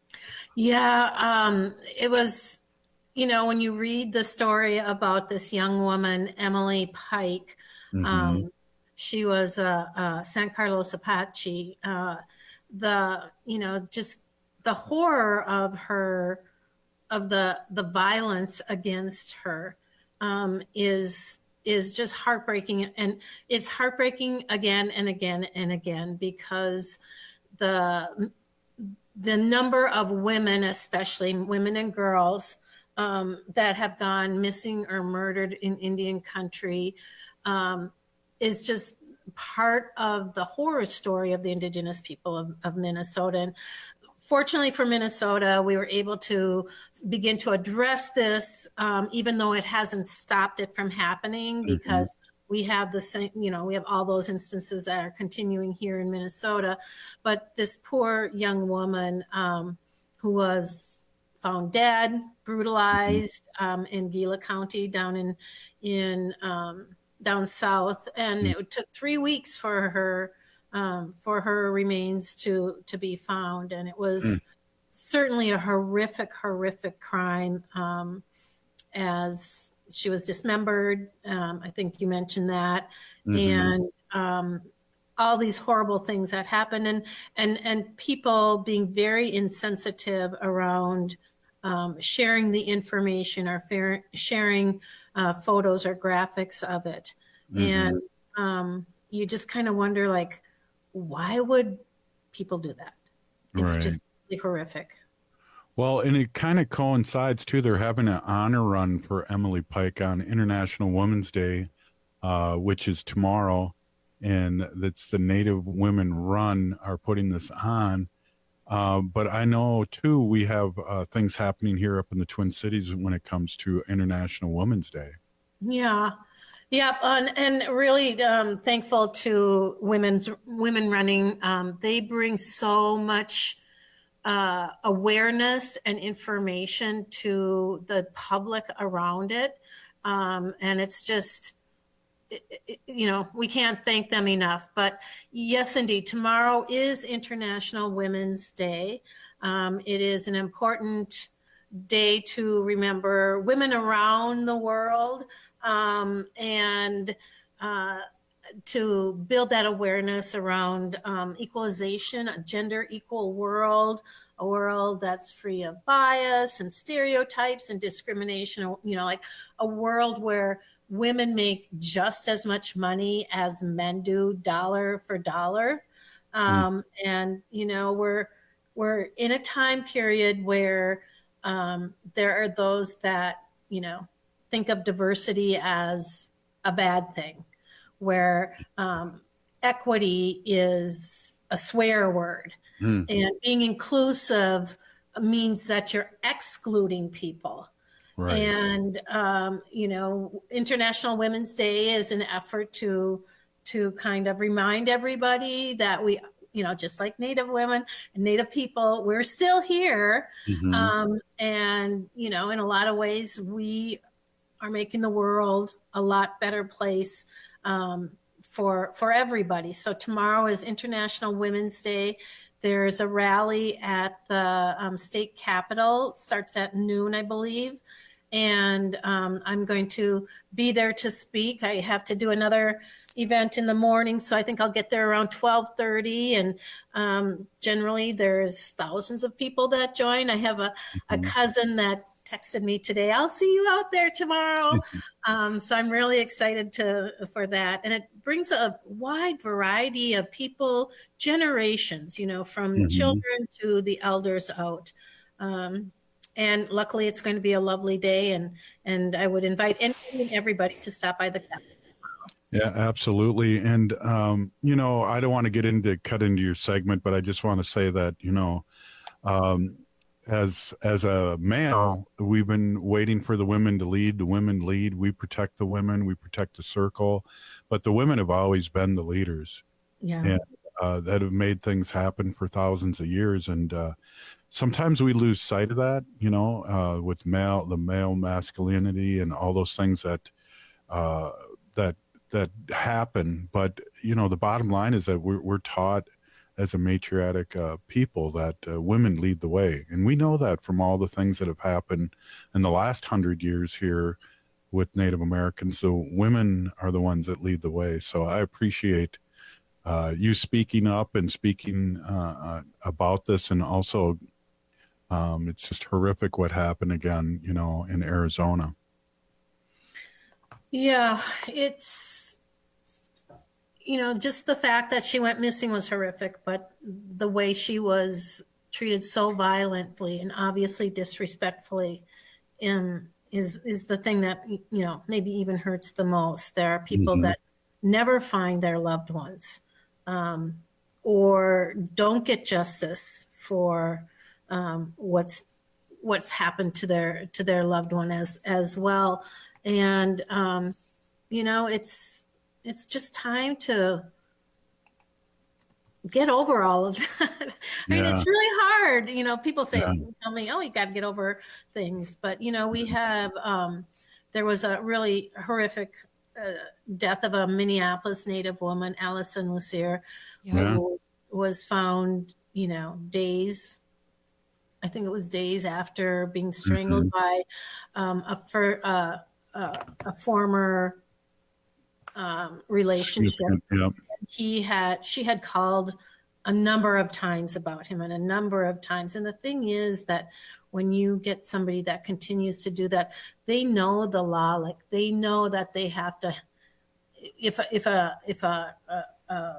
Yeah, um, it was, you know, when you read the story about this young woman, Emily Pike, mm-hmm. um, she was a, a San Carlos Apache. Uh, the, you know, just the horror of her, of the the violence against her um, is is just heartbreaking. And it's heartbreaking again and again and again, because the the number of women, especially women and girls, um, that have gone missing or murdered in Indian country um, is just part of the horror story of the Indigenous people of, of Minnesota. And fortunately for Minnesota, we were able to begin to address this, um, even though it hasn't stopped it from happening, because mm-hmm. we have the same, you know, we have all those instances that are continuing here in Minnesota. But this poor young woman um, who was found dead, brutalized mm-hmm. um, in Gila County down in, in um, down south. And mm-hmm. it took three weeks for her Um, for her remains to to be found. And it was mm. certainly a horrific, horrific crime, um, as she was dismembered. Um, I think you mentioned that. Mm-hmm. And um, all these horrible things that happened, and and and people being very insensitive around um, sharing the information or fair, sharing uh, photos or graphics of it. Mm-hmm. And um, you just kind of wonder, like, why would people do that? It's right. just really horrific. Well, and it kind of coincides too. They're having an honor run for Emily Pike on International Women's Day, uh, which is tomorrow. And that's the Native Women Run are putting this on. Uh, but I know too, we have uh, things happening here up in the Twin Cities when it comes to International Women's Day. Yeah. Yeah, and, and really um, thankful to women's women running. Um, they bring so much uh, awareness and information to the public around it, um, and it's just, it, it, you know, we can't thank them enough. But yes, indeed, tomorrow is International Women's Day. Um, it is an important day to remember women around the world. Um, and uh, to build that awareness around um, equalization, a gender equal world, a world that's free of bias and stereotypes and discrimination, you know, like a world where women make just as much money as men do, dollar for dollar. Um, mm. And, you know, we're, we're in a time period where um, there are those that, you know, think of diversity as a bad thing, where um, equity is a swear word. Mm. And being inclusive means that you're excluding people. Right. And, um, you know, International Women's Day is an effort to to kind of remind everybody that we, you know, just like Native women and Native people, we're still here. Mm-hmm. Um, and, you know, in a lot of ways, we are making the world a lot better place um, for for everybody. So tomorrow is International Women's Day. There's a rally at the um, state capitol. It starts at noon, I believe. And um, I'm going to be there to speak. I have to do another event in the morning, so I think I'll get there around twelve thirty. And um, generally, there's thousands of people that join. I have a, a cousin that texted me today, I'll see you out there tomorrow. um, so I'm really excited to for that. And it brings a wide variety of people, generations, you know, from mm-hmm. children to the elders out. Um, and luckily, it's going to be a lovely day. And, and I would invite anyone and everybody to stop by the Capitol. Yeah, absolutely. And, um, you know, I don't want to get into cut into your segment, but I just want to say that, you know, um, as as a male, we've been waiting for the women to lead. The women lead. We protect the women. We protect the circle. But the women have always been the leaders. Yeah. And uh, that have made things happen for thousands of years. And uh, sometimes we lose sight of that, you know, uh, with male, the male masculinity and all those things that uh, that that happen. But, you know, the bottom line is that we're, we're taught as a matriarchic uh, people that uh, women lead the way. And we know that from all the things that have happened in the last hundred years here with Native Americans. So women are the ones that lead the way. So I appreciate uh, you speaking up and speaking uh, uh, about this. And also, um, it's just horrific what happened again, you know, in Arizona. Yeah, it's, you know, just the fact that she went missing was horrific, but the way she was treated so violently and obviously disrespectfully um, is is the thing that, you know, maybe even hurts the most. There are people mm-hmm. that never find their loved ones um, or don't get justice for um, what's what's happened to their to their loved one as as well. And, um, you know, it's it's just time to get over all of that. I mean, yeah. It's really hard. You know, people say, yeah. tell me, oh, you got to get over things. But, you know, we have, um, there was a really horrific uh, death of a Minneapolis Native woman, Allison Lucier, yeah. who was found, you know, days I think it was days after being strangled mm-hmm. by um, a, for, uh, uh, a former um, relationship. Yep. He had, she had called a number of times about him and a number of times. And the thing is that when you get somebody that continues to do that, they know the law, like they know that they have to, if, if a, if a, a, a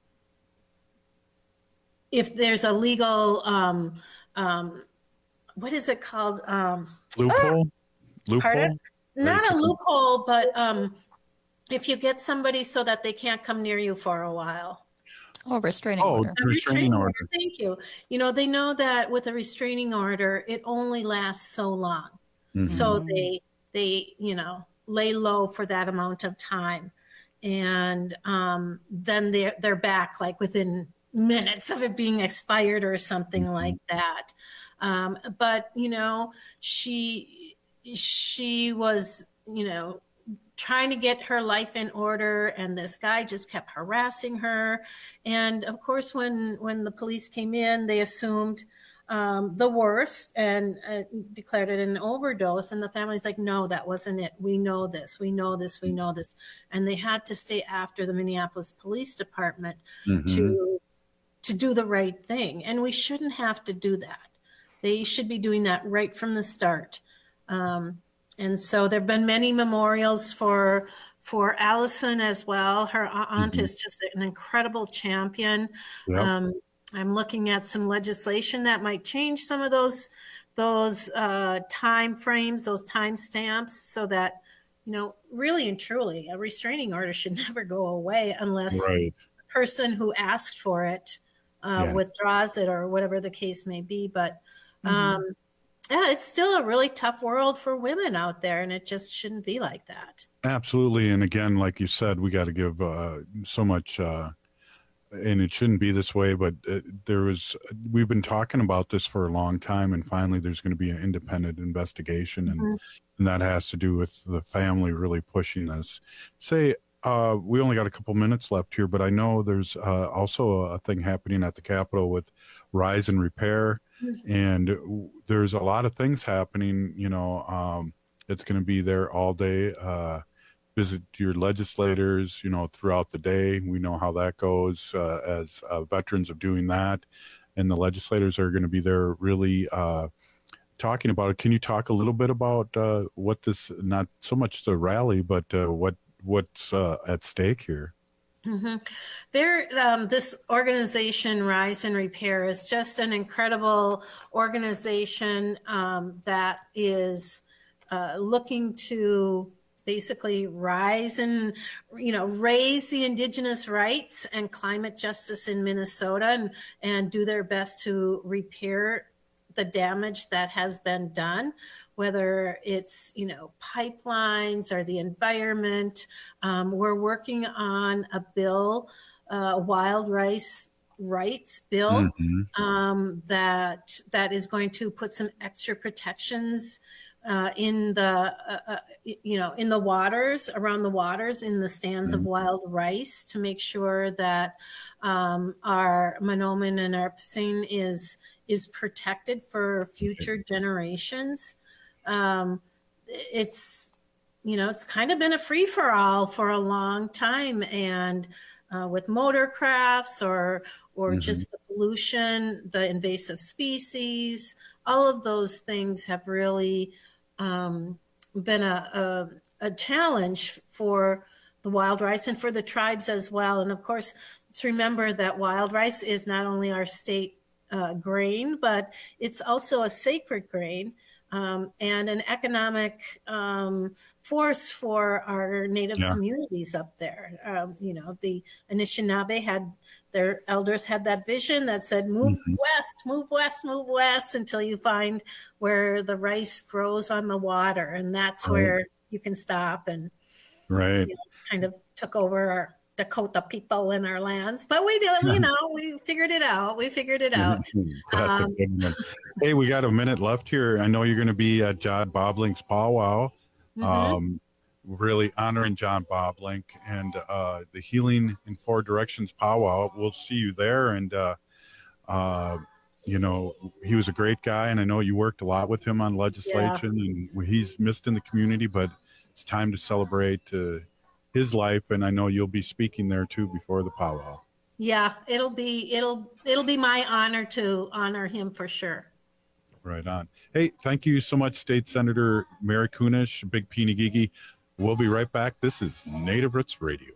if there's a legal, um, um, what is it called? Um, loophole? Ah, loophole? Pardon? Not a loophole, but um, if you get somebody so that they can't come near you for a while. Oh, restraining oh, order. A restraining order. Thank you. You know, they know that with a restraining order, it only lasts so long. Mm-hmm. So they, they, you know, lay low for that amount of time. And um, then they're, they're back like within minutes of it being expired or something mm-hmm. like that. Um, but, you know, she, she was, you know, trying to get her life in order, and this guy just kept harassing her. And of course, when, when the police came in, they assumed um, the worst and uh, declared it an overdose. And the family's like, no, that wasn't it. We know this, we know this, we know this. And they had to stay after the Minneapolis Police Department mm-hmm. to, to do the right thing. And we shouldn't have to do that. They should be doing that right from the start. Um, and so there have been many memorials for for Allison as well. Her aunt mm-hmm. is just an incredible champion. Yep. Um, I'm looking at some legislation that might change some of those those uh, time frames, those time stamps, so that, you know, really and truly, a restraining order should never go away unless right. the person who asked for it uh, yeah. withdraws it or whatever the case may be. But um, mm-hmm. yeah, it's still a really tough world for women out there, and it just shouldn't be like that. Absolutely. And again, like you said, we got to give uh, so much uh, and it shouldn't be this way, but uh, there was, we've been talking about this for a long time, and finally there's going to be an independent investigation, and, mm-hmm. and that has to do with the family really pushing this. Say, uh, we only got a couple minutes left here, but I know there's uh, also a thing happening at the Capitol with Rise and Repair, mm-hmm. and there's a lot of things happening, you know, um, it's going to be there all day, uh, visit your legislators, you know, throughout the day. We know how that goes uh, as uh, veterans of doing that. And the legislators are going to be there really uh, talking about it. Can you talk a little bit about uh, what this, not so much the rally, but uh, what what's uh, at stake here? Mm-hmm. There, um, this organization, Rise and Repair, is just an incredible organization um, that is uh, looking to basically rise and, you know, raise the indigenous rights and climate justice in Minnesota, and, and do their best to repair the damage that has been done, whether it's, you know, pipelines or the environment. Um, we're working on a bill, a uh, wild rice rights bill, mm-hmm. um, that that is going to put some extra protections Uh, in the, uh, uh, you know, in the waters, around the waters, in the stands mm-hmm. of wild rice, to make sure that um, our Mahnomen and our Pising is is protected for future generations. Um, it's, you know, it's kind of been a free for all for a long time, and uh, with motor crafts or or mm-hmm. just the pollution, the invasive species, all of those things have really Um, been a, a, a challenge for the wild rice and for the tribes as well. And of course, let's remember that wild rice is not only our state uh, grain, but it's also a sacred grain um, and an economic um, force for our native yeah. communities up there. Um, you know, the Anishinaabe had, their elders had that vision that said, move mm-hmm. west, move west, move west, until you find where the rice grows on the water. And that's right. where you can stop. And right. you know, kind of took over our Dakota people in our lands. But we did, you know, we figured it out. We figured it out. um, hey, we got a minute left here. I know you're going to be at John Boblink's powwow. Mm-hmm. Um, really honoring John Boblink and uh, the Healing in Four Directions powwow. We'll see you there. And, uh, uh, you know, he was a great guy, and I know you worked a lot with him on legislation, yeah. and he's missed in the community, but it's time to celebrate uh, his life. And I know you'll be speaking there too before the powwow. Yeah, it'll be, it'll, it'll be my honor to honor him for sure. Right on. Hey, thank you so much, State Senator Mary Kunesh, Big Peenagigi. We'll be right back. This is Native Roots Radio.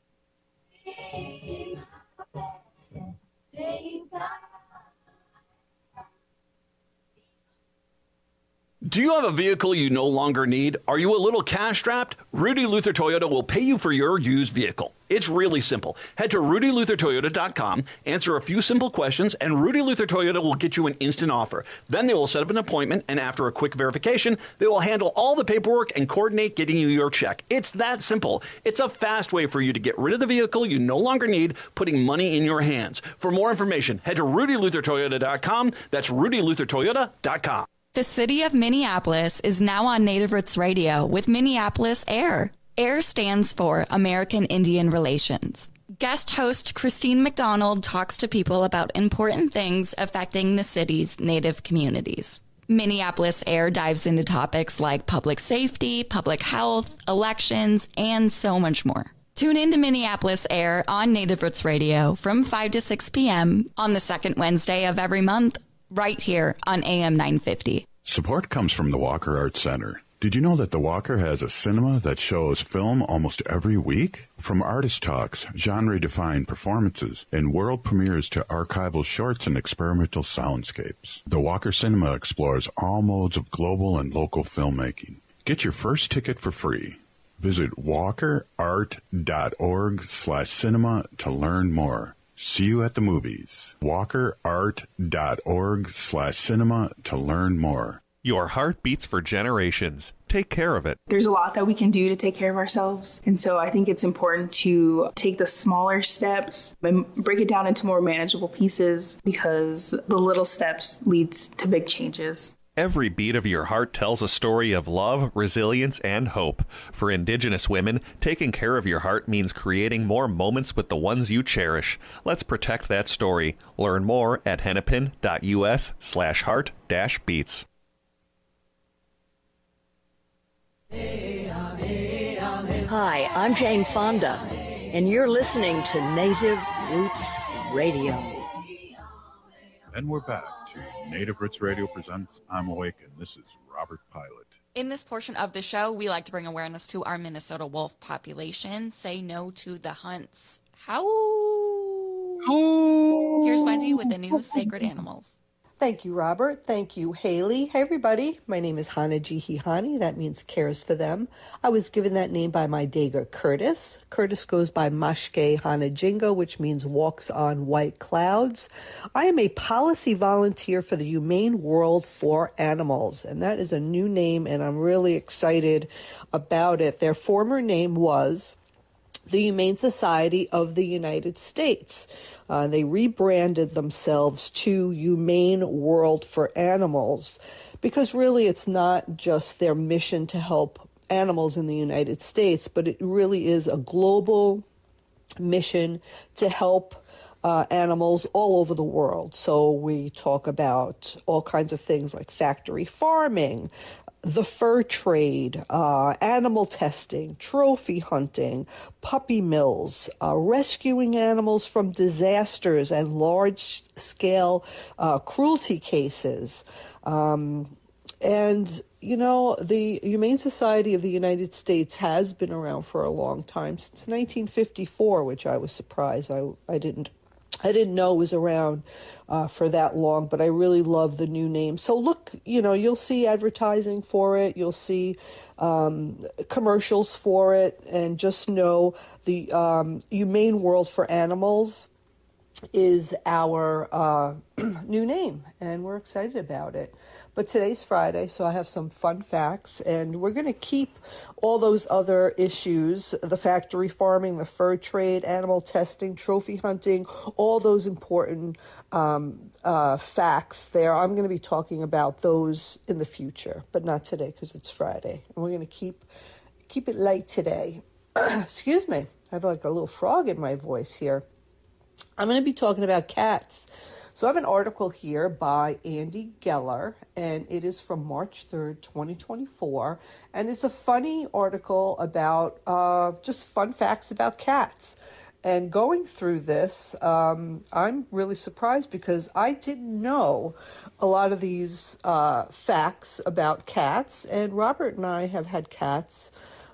Do you have a vehicle you no longer need? Are you a little cash strapped? Rudy Luther Toyota will pay you for your used vehicle. It's really simple. Head to rudy luther toyota dot com, answer a few simple questions, and Rudy Luther Toyota will get you an instant offer. Then they will set up an appointment, and after a quick verification, they will handle all the paperwork and coordinate getting you your check. It's that simple. It's a fast way for you to get rid of the vehicle you no longer need, putting money in your hands. For more information, head to rudy luther toyota dot com. That's rudy luther toyota dot com. The city of Minneapolis is now on Native Roots Radio with Minneapolis AIR. AIR stands for American Indian Relations. Guest host Christine McDonald talks to people about important things affecting the city's Native communities. Minneapolis AIR dives into topics like public safety, public health, elections, and so much more. Tune in to Minneapolis AIR on Native Roots Radio from five to six p.m. on the second Wednesday of every month, right here on A M nine fifty. Support comes from the Walker Arts Center. Did you know that the Walker has a cinema that shows film almost every week? From artist talks, genre-defined performances, and world premieres to archival shorts and experimental soundscapes, the Walker Cinema explores all modes of global and local filmmaking. Get your first ticket for free. Visit walkerart.org slash cinema to learn more. See you at the movies. walkerart.org slash cinema to learn more. Your heart beats for generations. Take care of it. There's a lot that we can do to take care of ourselves. And so I think it's important to take the smaller steps and break it down into more manageable pieces, because the little steps leads to big changes. Every beat of your heart tells a story of love, resilience, and hope. For Indigenous women, taking care of your heart means creating more moments with the ones you cherish. Let's protect that story. Learn more at hennepin.us slash heart dash beats. Hi, I'm Jane Fonda, and you're listening to Native Roots Radio. And we're back to Native Roots Radio presents I'm Awakened. This is Robert Pilot. In this portion of the show, we like to bring awareness to our Minnesota wolf population. Say no to the hunts. How? Here's Wendy with the new Sacred Animals. Thank you, Robert. Thank you, Haley. Hey, everybody. My name is Hana Jihihani. That means cares for them. I was given that name by my Dega, Curtis. Curtis goes by Mashke Hana Jingo, which means walks on white clouds. I am a policy volunteer for the Humane World for Animals, and that is a new name, and I'm really excited about it. Their former name was the Humane Society of the United States. Uh, they rebranded themselves to Humane World for Animals, because really it's not just their mission to help animals in the United States, but it really is a global mission to help uh, animals all over the world. So we talk about all kinds of things like factory farming, the fur trade, uh, animal testing, trophy hunting, puppy mills, uh, rescuing animals from disasters and large-scale uh, cruelty cases. Um, and, you know, the Humane Society of the United States has been around for a long time, since nineteen fifty-four, which I was surprised I, I didn't I didn't know it was around uh, for that long, but I really love the new name. So look, you know, you'll see advertising for it. You'll see um, commercials for it. And just know the um, Humane World for Animals is our uh, new name, and we're excited about it. But today's Friday, so I have some fun facts, and we're going to keep all those other issues, the factory farming, the fur trade, animal testing, trophy hunting, all those important um, uh, facts there. I'm going to be talking about those in the future, but not today because it's Friday. And we're going to keep keep it light today. Excuse me. I have like a little frog in my voice here. I'm going to be talking about cats. So I have an article here by Andy Geller, and it is from March third, twenty twenty-four. And it's a funny article about uh, just fun facts about cats. And going through this, um, I'm really surprised because I didn't know a lot of these uh, facts about cats. And Robert and I have had cats,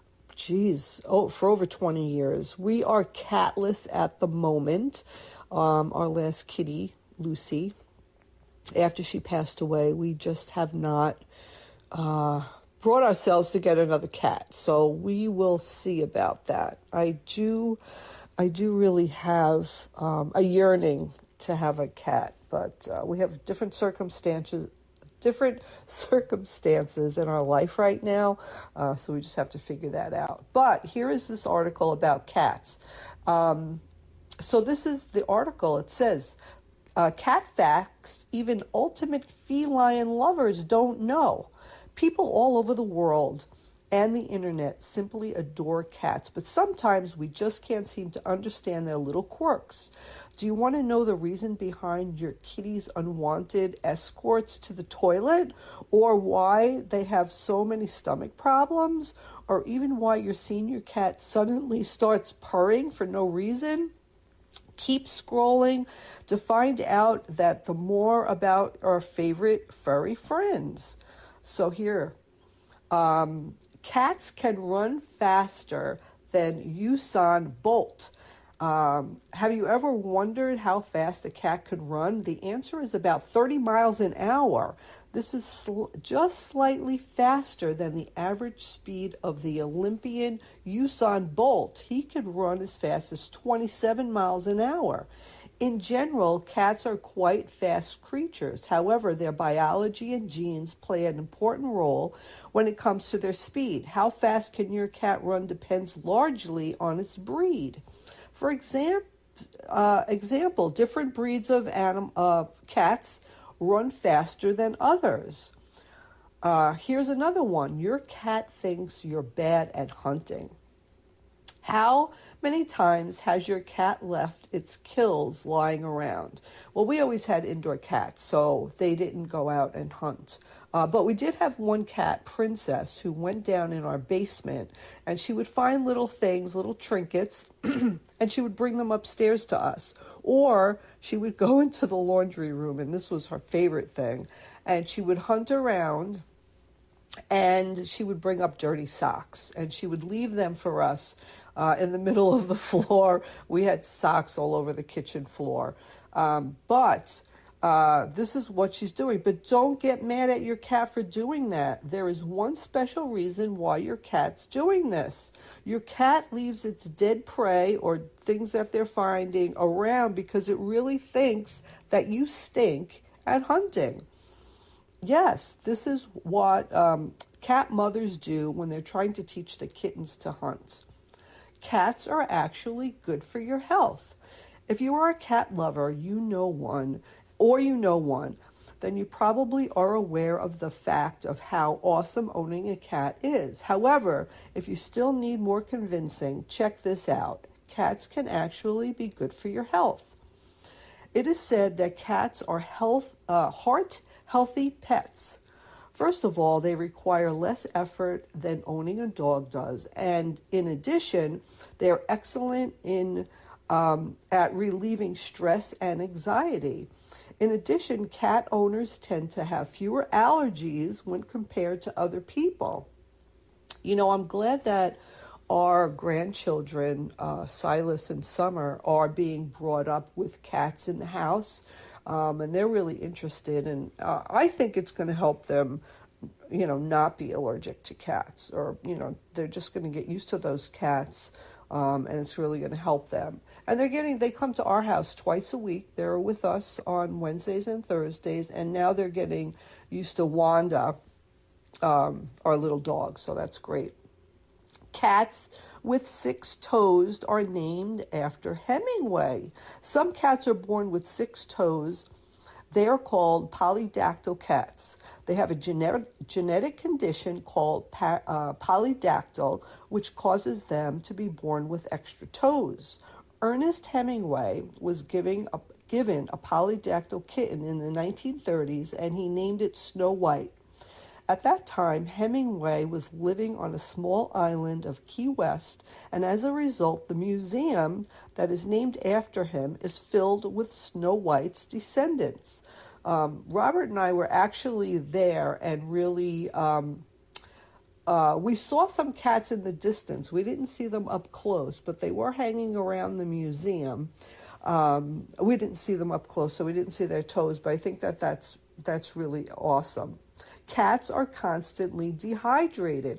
geez, oh, for over twenty years. We are catless at the moment. Um, our last kitty, Lucy, after she passed away, we just have not uh, brought ourselves to get another cat. So we will see about that. I do, I do really have um, a yearning to have a cat, but uh, we have different circumstances, different circumstances in our life right now. Uh, so we just have to figure that out. But here is this article about cats. Um, so this is the article. It says, Uh, cat facts even ultimate feline lovers don't know. People all over the world and the internet simply adore cats, but sometimes we just can't seem to understand their little quirks. Do you want to know the reason behind your kitty's unwanted escorts to the toilet, or why they have so many stomach problems, or even why your senior cat suddenly starts purring for no reason? Keep scrolling to find out that the more about our favorite furry friends. So here, um, cats can run faster than Usain Bolt. Um, have you ever wondered how fast a cat could run? The answer is about thirty miles an hour. This is sl- just slightly faster than the average speed of the Olympian Usain Bolt. He could run as fast as twenty-seven miles an hour. In general, cats are quite fast creatures. However, their biology and genes play an important role when it comes to their speed. How fast can your cat run depends largely on its breed. For example, uh, example, different breeds of anim- uh, cats run faster than others. Uh, here's another one. Your cat thinks you're bad at hunting. How many times has your cat left its kills lying around? Well, we always had indoor cats, so they didn't go out and hunt. Uh, but we did have one cat, Princess, who went down in our basement, and she would find little things, little trinkets, and she would bring them upstairs to us. Or she would go into the laundry room, and this was her favorite thing, and she would hunt around, and she would bring up dirty socks, and she would leave them for us uh, in the middle of the floor. We had socks all over the kitchen floor. Um, but uh, this is what she's doing. But don't get mad at your cat for doing that. There is one special reason why your cat's doing this. Your cat leaves its dead prey or things that they're finding around because it really thinks that you stink at hunting. Yes, this is what um, cat mothers do when they're trying to teach the kittens to hunt. Cats are actually good for your health. If you are a cat lover, you know one, or you know one, then you probably are aware of the fact of how awesome owning a cat is. However, if you still need more convincing, check this out. Cats can actually be good for your health. It is said that cats are health, uh, heart healthy pets. First of all, they require less effort than owning a dog does. And in addition, they're excellent in um, at relieving stress and anxiety. In addition, cat owners tend to have fewer allergies when compared to other people. You know, I'm glad that our grandchildren, uh, Silas and Summer, are being brought up with cats in the house. Um, and they're really interested, and uh, I think it's going to help them, you know, not be allergic to cats, or, you know, they're just going to get used to those cats, um, and it's really going to help them. And they're getting, they come to our house twice a week. They're with us on Wednesdays and Thursdays, and now they're getting used to Wanda, um, our little dog, so that's great. Cats with six toes are named after Hemingway. Some cats are born with six toes. They are called polydactyl cats. They have a genetic genetic condition called pa, uh, polydactyl, which causes them to be born with extra toes. Ernest Hemingway was giving a, given a polydactyl kitten in the nineteen thirties, and he named it Snow White. At that time, Hemingway was living on a small island of Key West, and as a result, the museum that is named after him is filled with Snow White's descendants. Um, Robert and I were actually there and really, um, uh, we saw some cats in the distance. We didn't see them up close, but they were hanging around the museum. Um, we didn't see them up close, so we didn't see their toes, but I think that that's, that's really awesome. Cats are constantly dehydrated.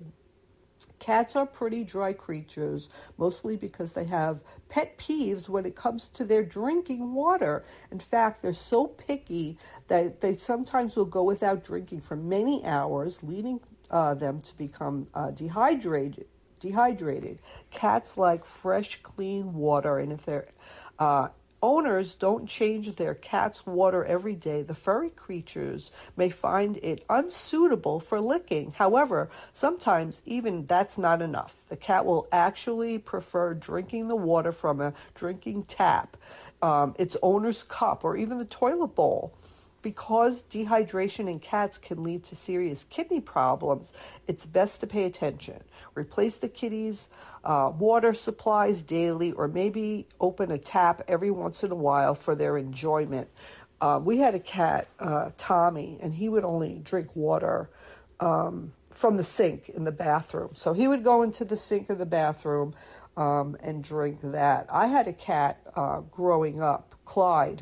Cats are pretty dry creatures, mostly because they have pet peeves when it comes to their drinking water. In fact, they're so picky that they sometimes will go without drinking for many hours, leading uh, them to become uh, dehydrated. Dehydrated. Cats like fresh, clean water, and if they're uh, owners don't change their cat's water every day, the furry creatures may find it unsuitable for licking. However, sometimes even that's not enough. The cat will actually prefer drinking the water from a drinking tap, um, its owner's cup, or even the toilet bowl. Because dehydration in cats can lead to serious kidney problems, it's best to pay attention. Replace the kitty's uh, water supplies daily, or maybe open a tap every once in a while for their enjoyment. Uh, we had a cat, uh, Tommy, and he would only drink water um, from the sink in the bathroom. So he would go into the sink of the bathroom um, and drink that. I had a cat uh, growing up, Clyde.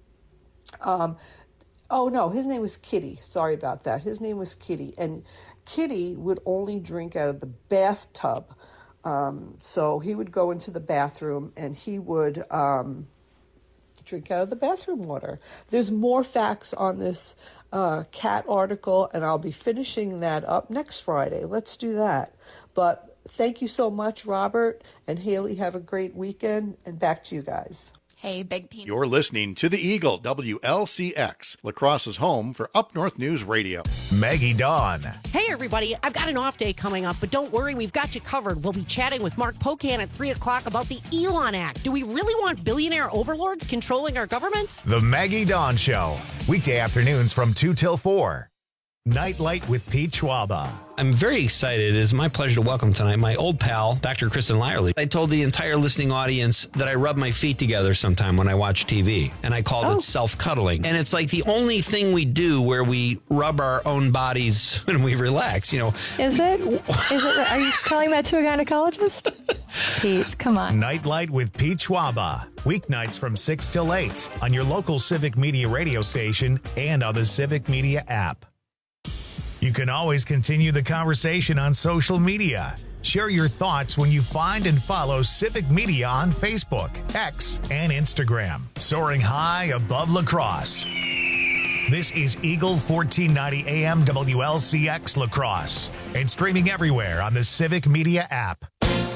Um, Oh, no, his name was Kitty. Sorry about that. His name was Kitty. And Kitty would only drink out of the bathtub. Um, so he would go into the bathroom and he would um, drink out of the bathroom water. There's more facts on this uh, cat article, and I'll be finishing that up next Friday. Let's do that. But thank you so much, Robert and Haley. Have a great weekend, and back to you guys. Hey, Big P. You're listening to The Eagle, W L C X, La Crosse's home for Up North News Radio. Maggie Dawn. Hey, everybody. I've got an off day coming up, but don't worry, we've got you covered. We'll be chatting with Mark Pocan at three o'clock about the Elon Act. Do we really want billionaire overlords controlling our government? The Maggie Dawn Show. Weekday afternoons from two till four. Nightlight with Pete Schwaba. I'm very excited. It is my pleasure to welcome tonight my old pal, Doctor Kristen Lyerly. I told the entire listening audience that I rub my feet together sometime when I watch T V, and I called oh. it self-cuddling. And it's like the only thing we do where we rub our own bodies when we relax, you know. Is it? Is it? Are you telling that to a gynecologist? Pete, come on. Nightlight with Pete Schwaba. Weeknights from six till eight on your local Civic Media radio station and on the Civic Media app. You can always continue the conversation on social media. Share your thoughts when you find and follow Civic Media on Facebook, X, and Instagram. Soaring high above La Crosse. This is Eagle fourteen ninety A M W L C X La Crosse and streaming everywhere on the Civic Media app.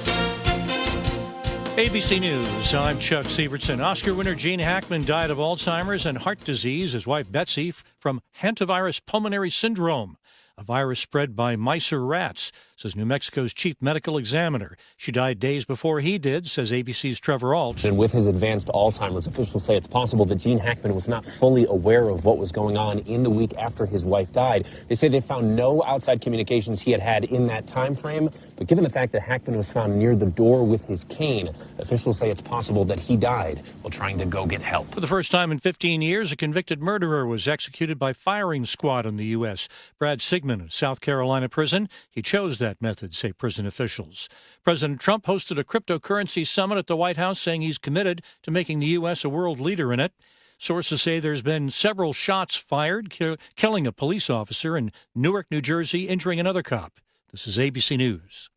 A B C News, I'm Chuck Sievertson. Oscar winner Gene Hackman died of Alzheimer's and heart disease. His wife Betsy from hantavirus pulmonary syndrome, a virus spread by mice or rats, says New Mexico's chief medical examiner. She died days before he did, says A B C's Trevor Alt. And with his advanced Alzheimer's, officials say it's possible that Gene Hackman was not fully aware of what was going on in the week after his wife died. They say they found no outside communications he had had in that time frame, but given the fact that Hackman was found near the door with his cane, officials say it's possible that he died while trying to go get help. For the first time in fifteen years, a convicted murderer was executed by firing squad in the U S. Brad Sigmund of South Carolina prison. He chose that method, say prison officials. President Trump hosted a cryptocurrency summit at the White House, saying he's committed to making the U S a world leader in it. Sources say there's been several shots fired, ki- killing a police officer in Newark, New Jersey, injuring another cop. This is A B C News.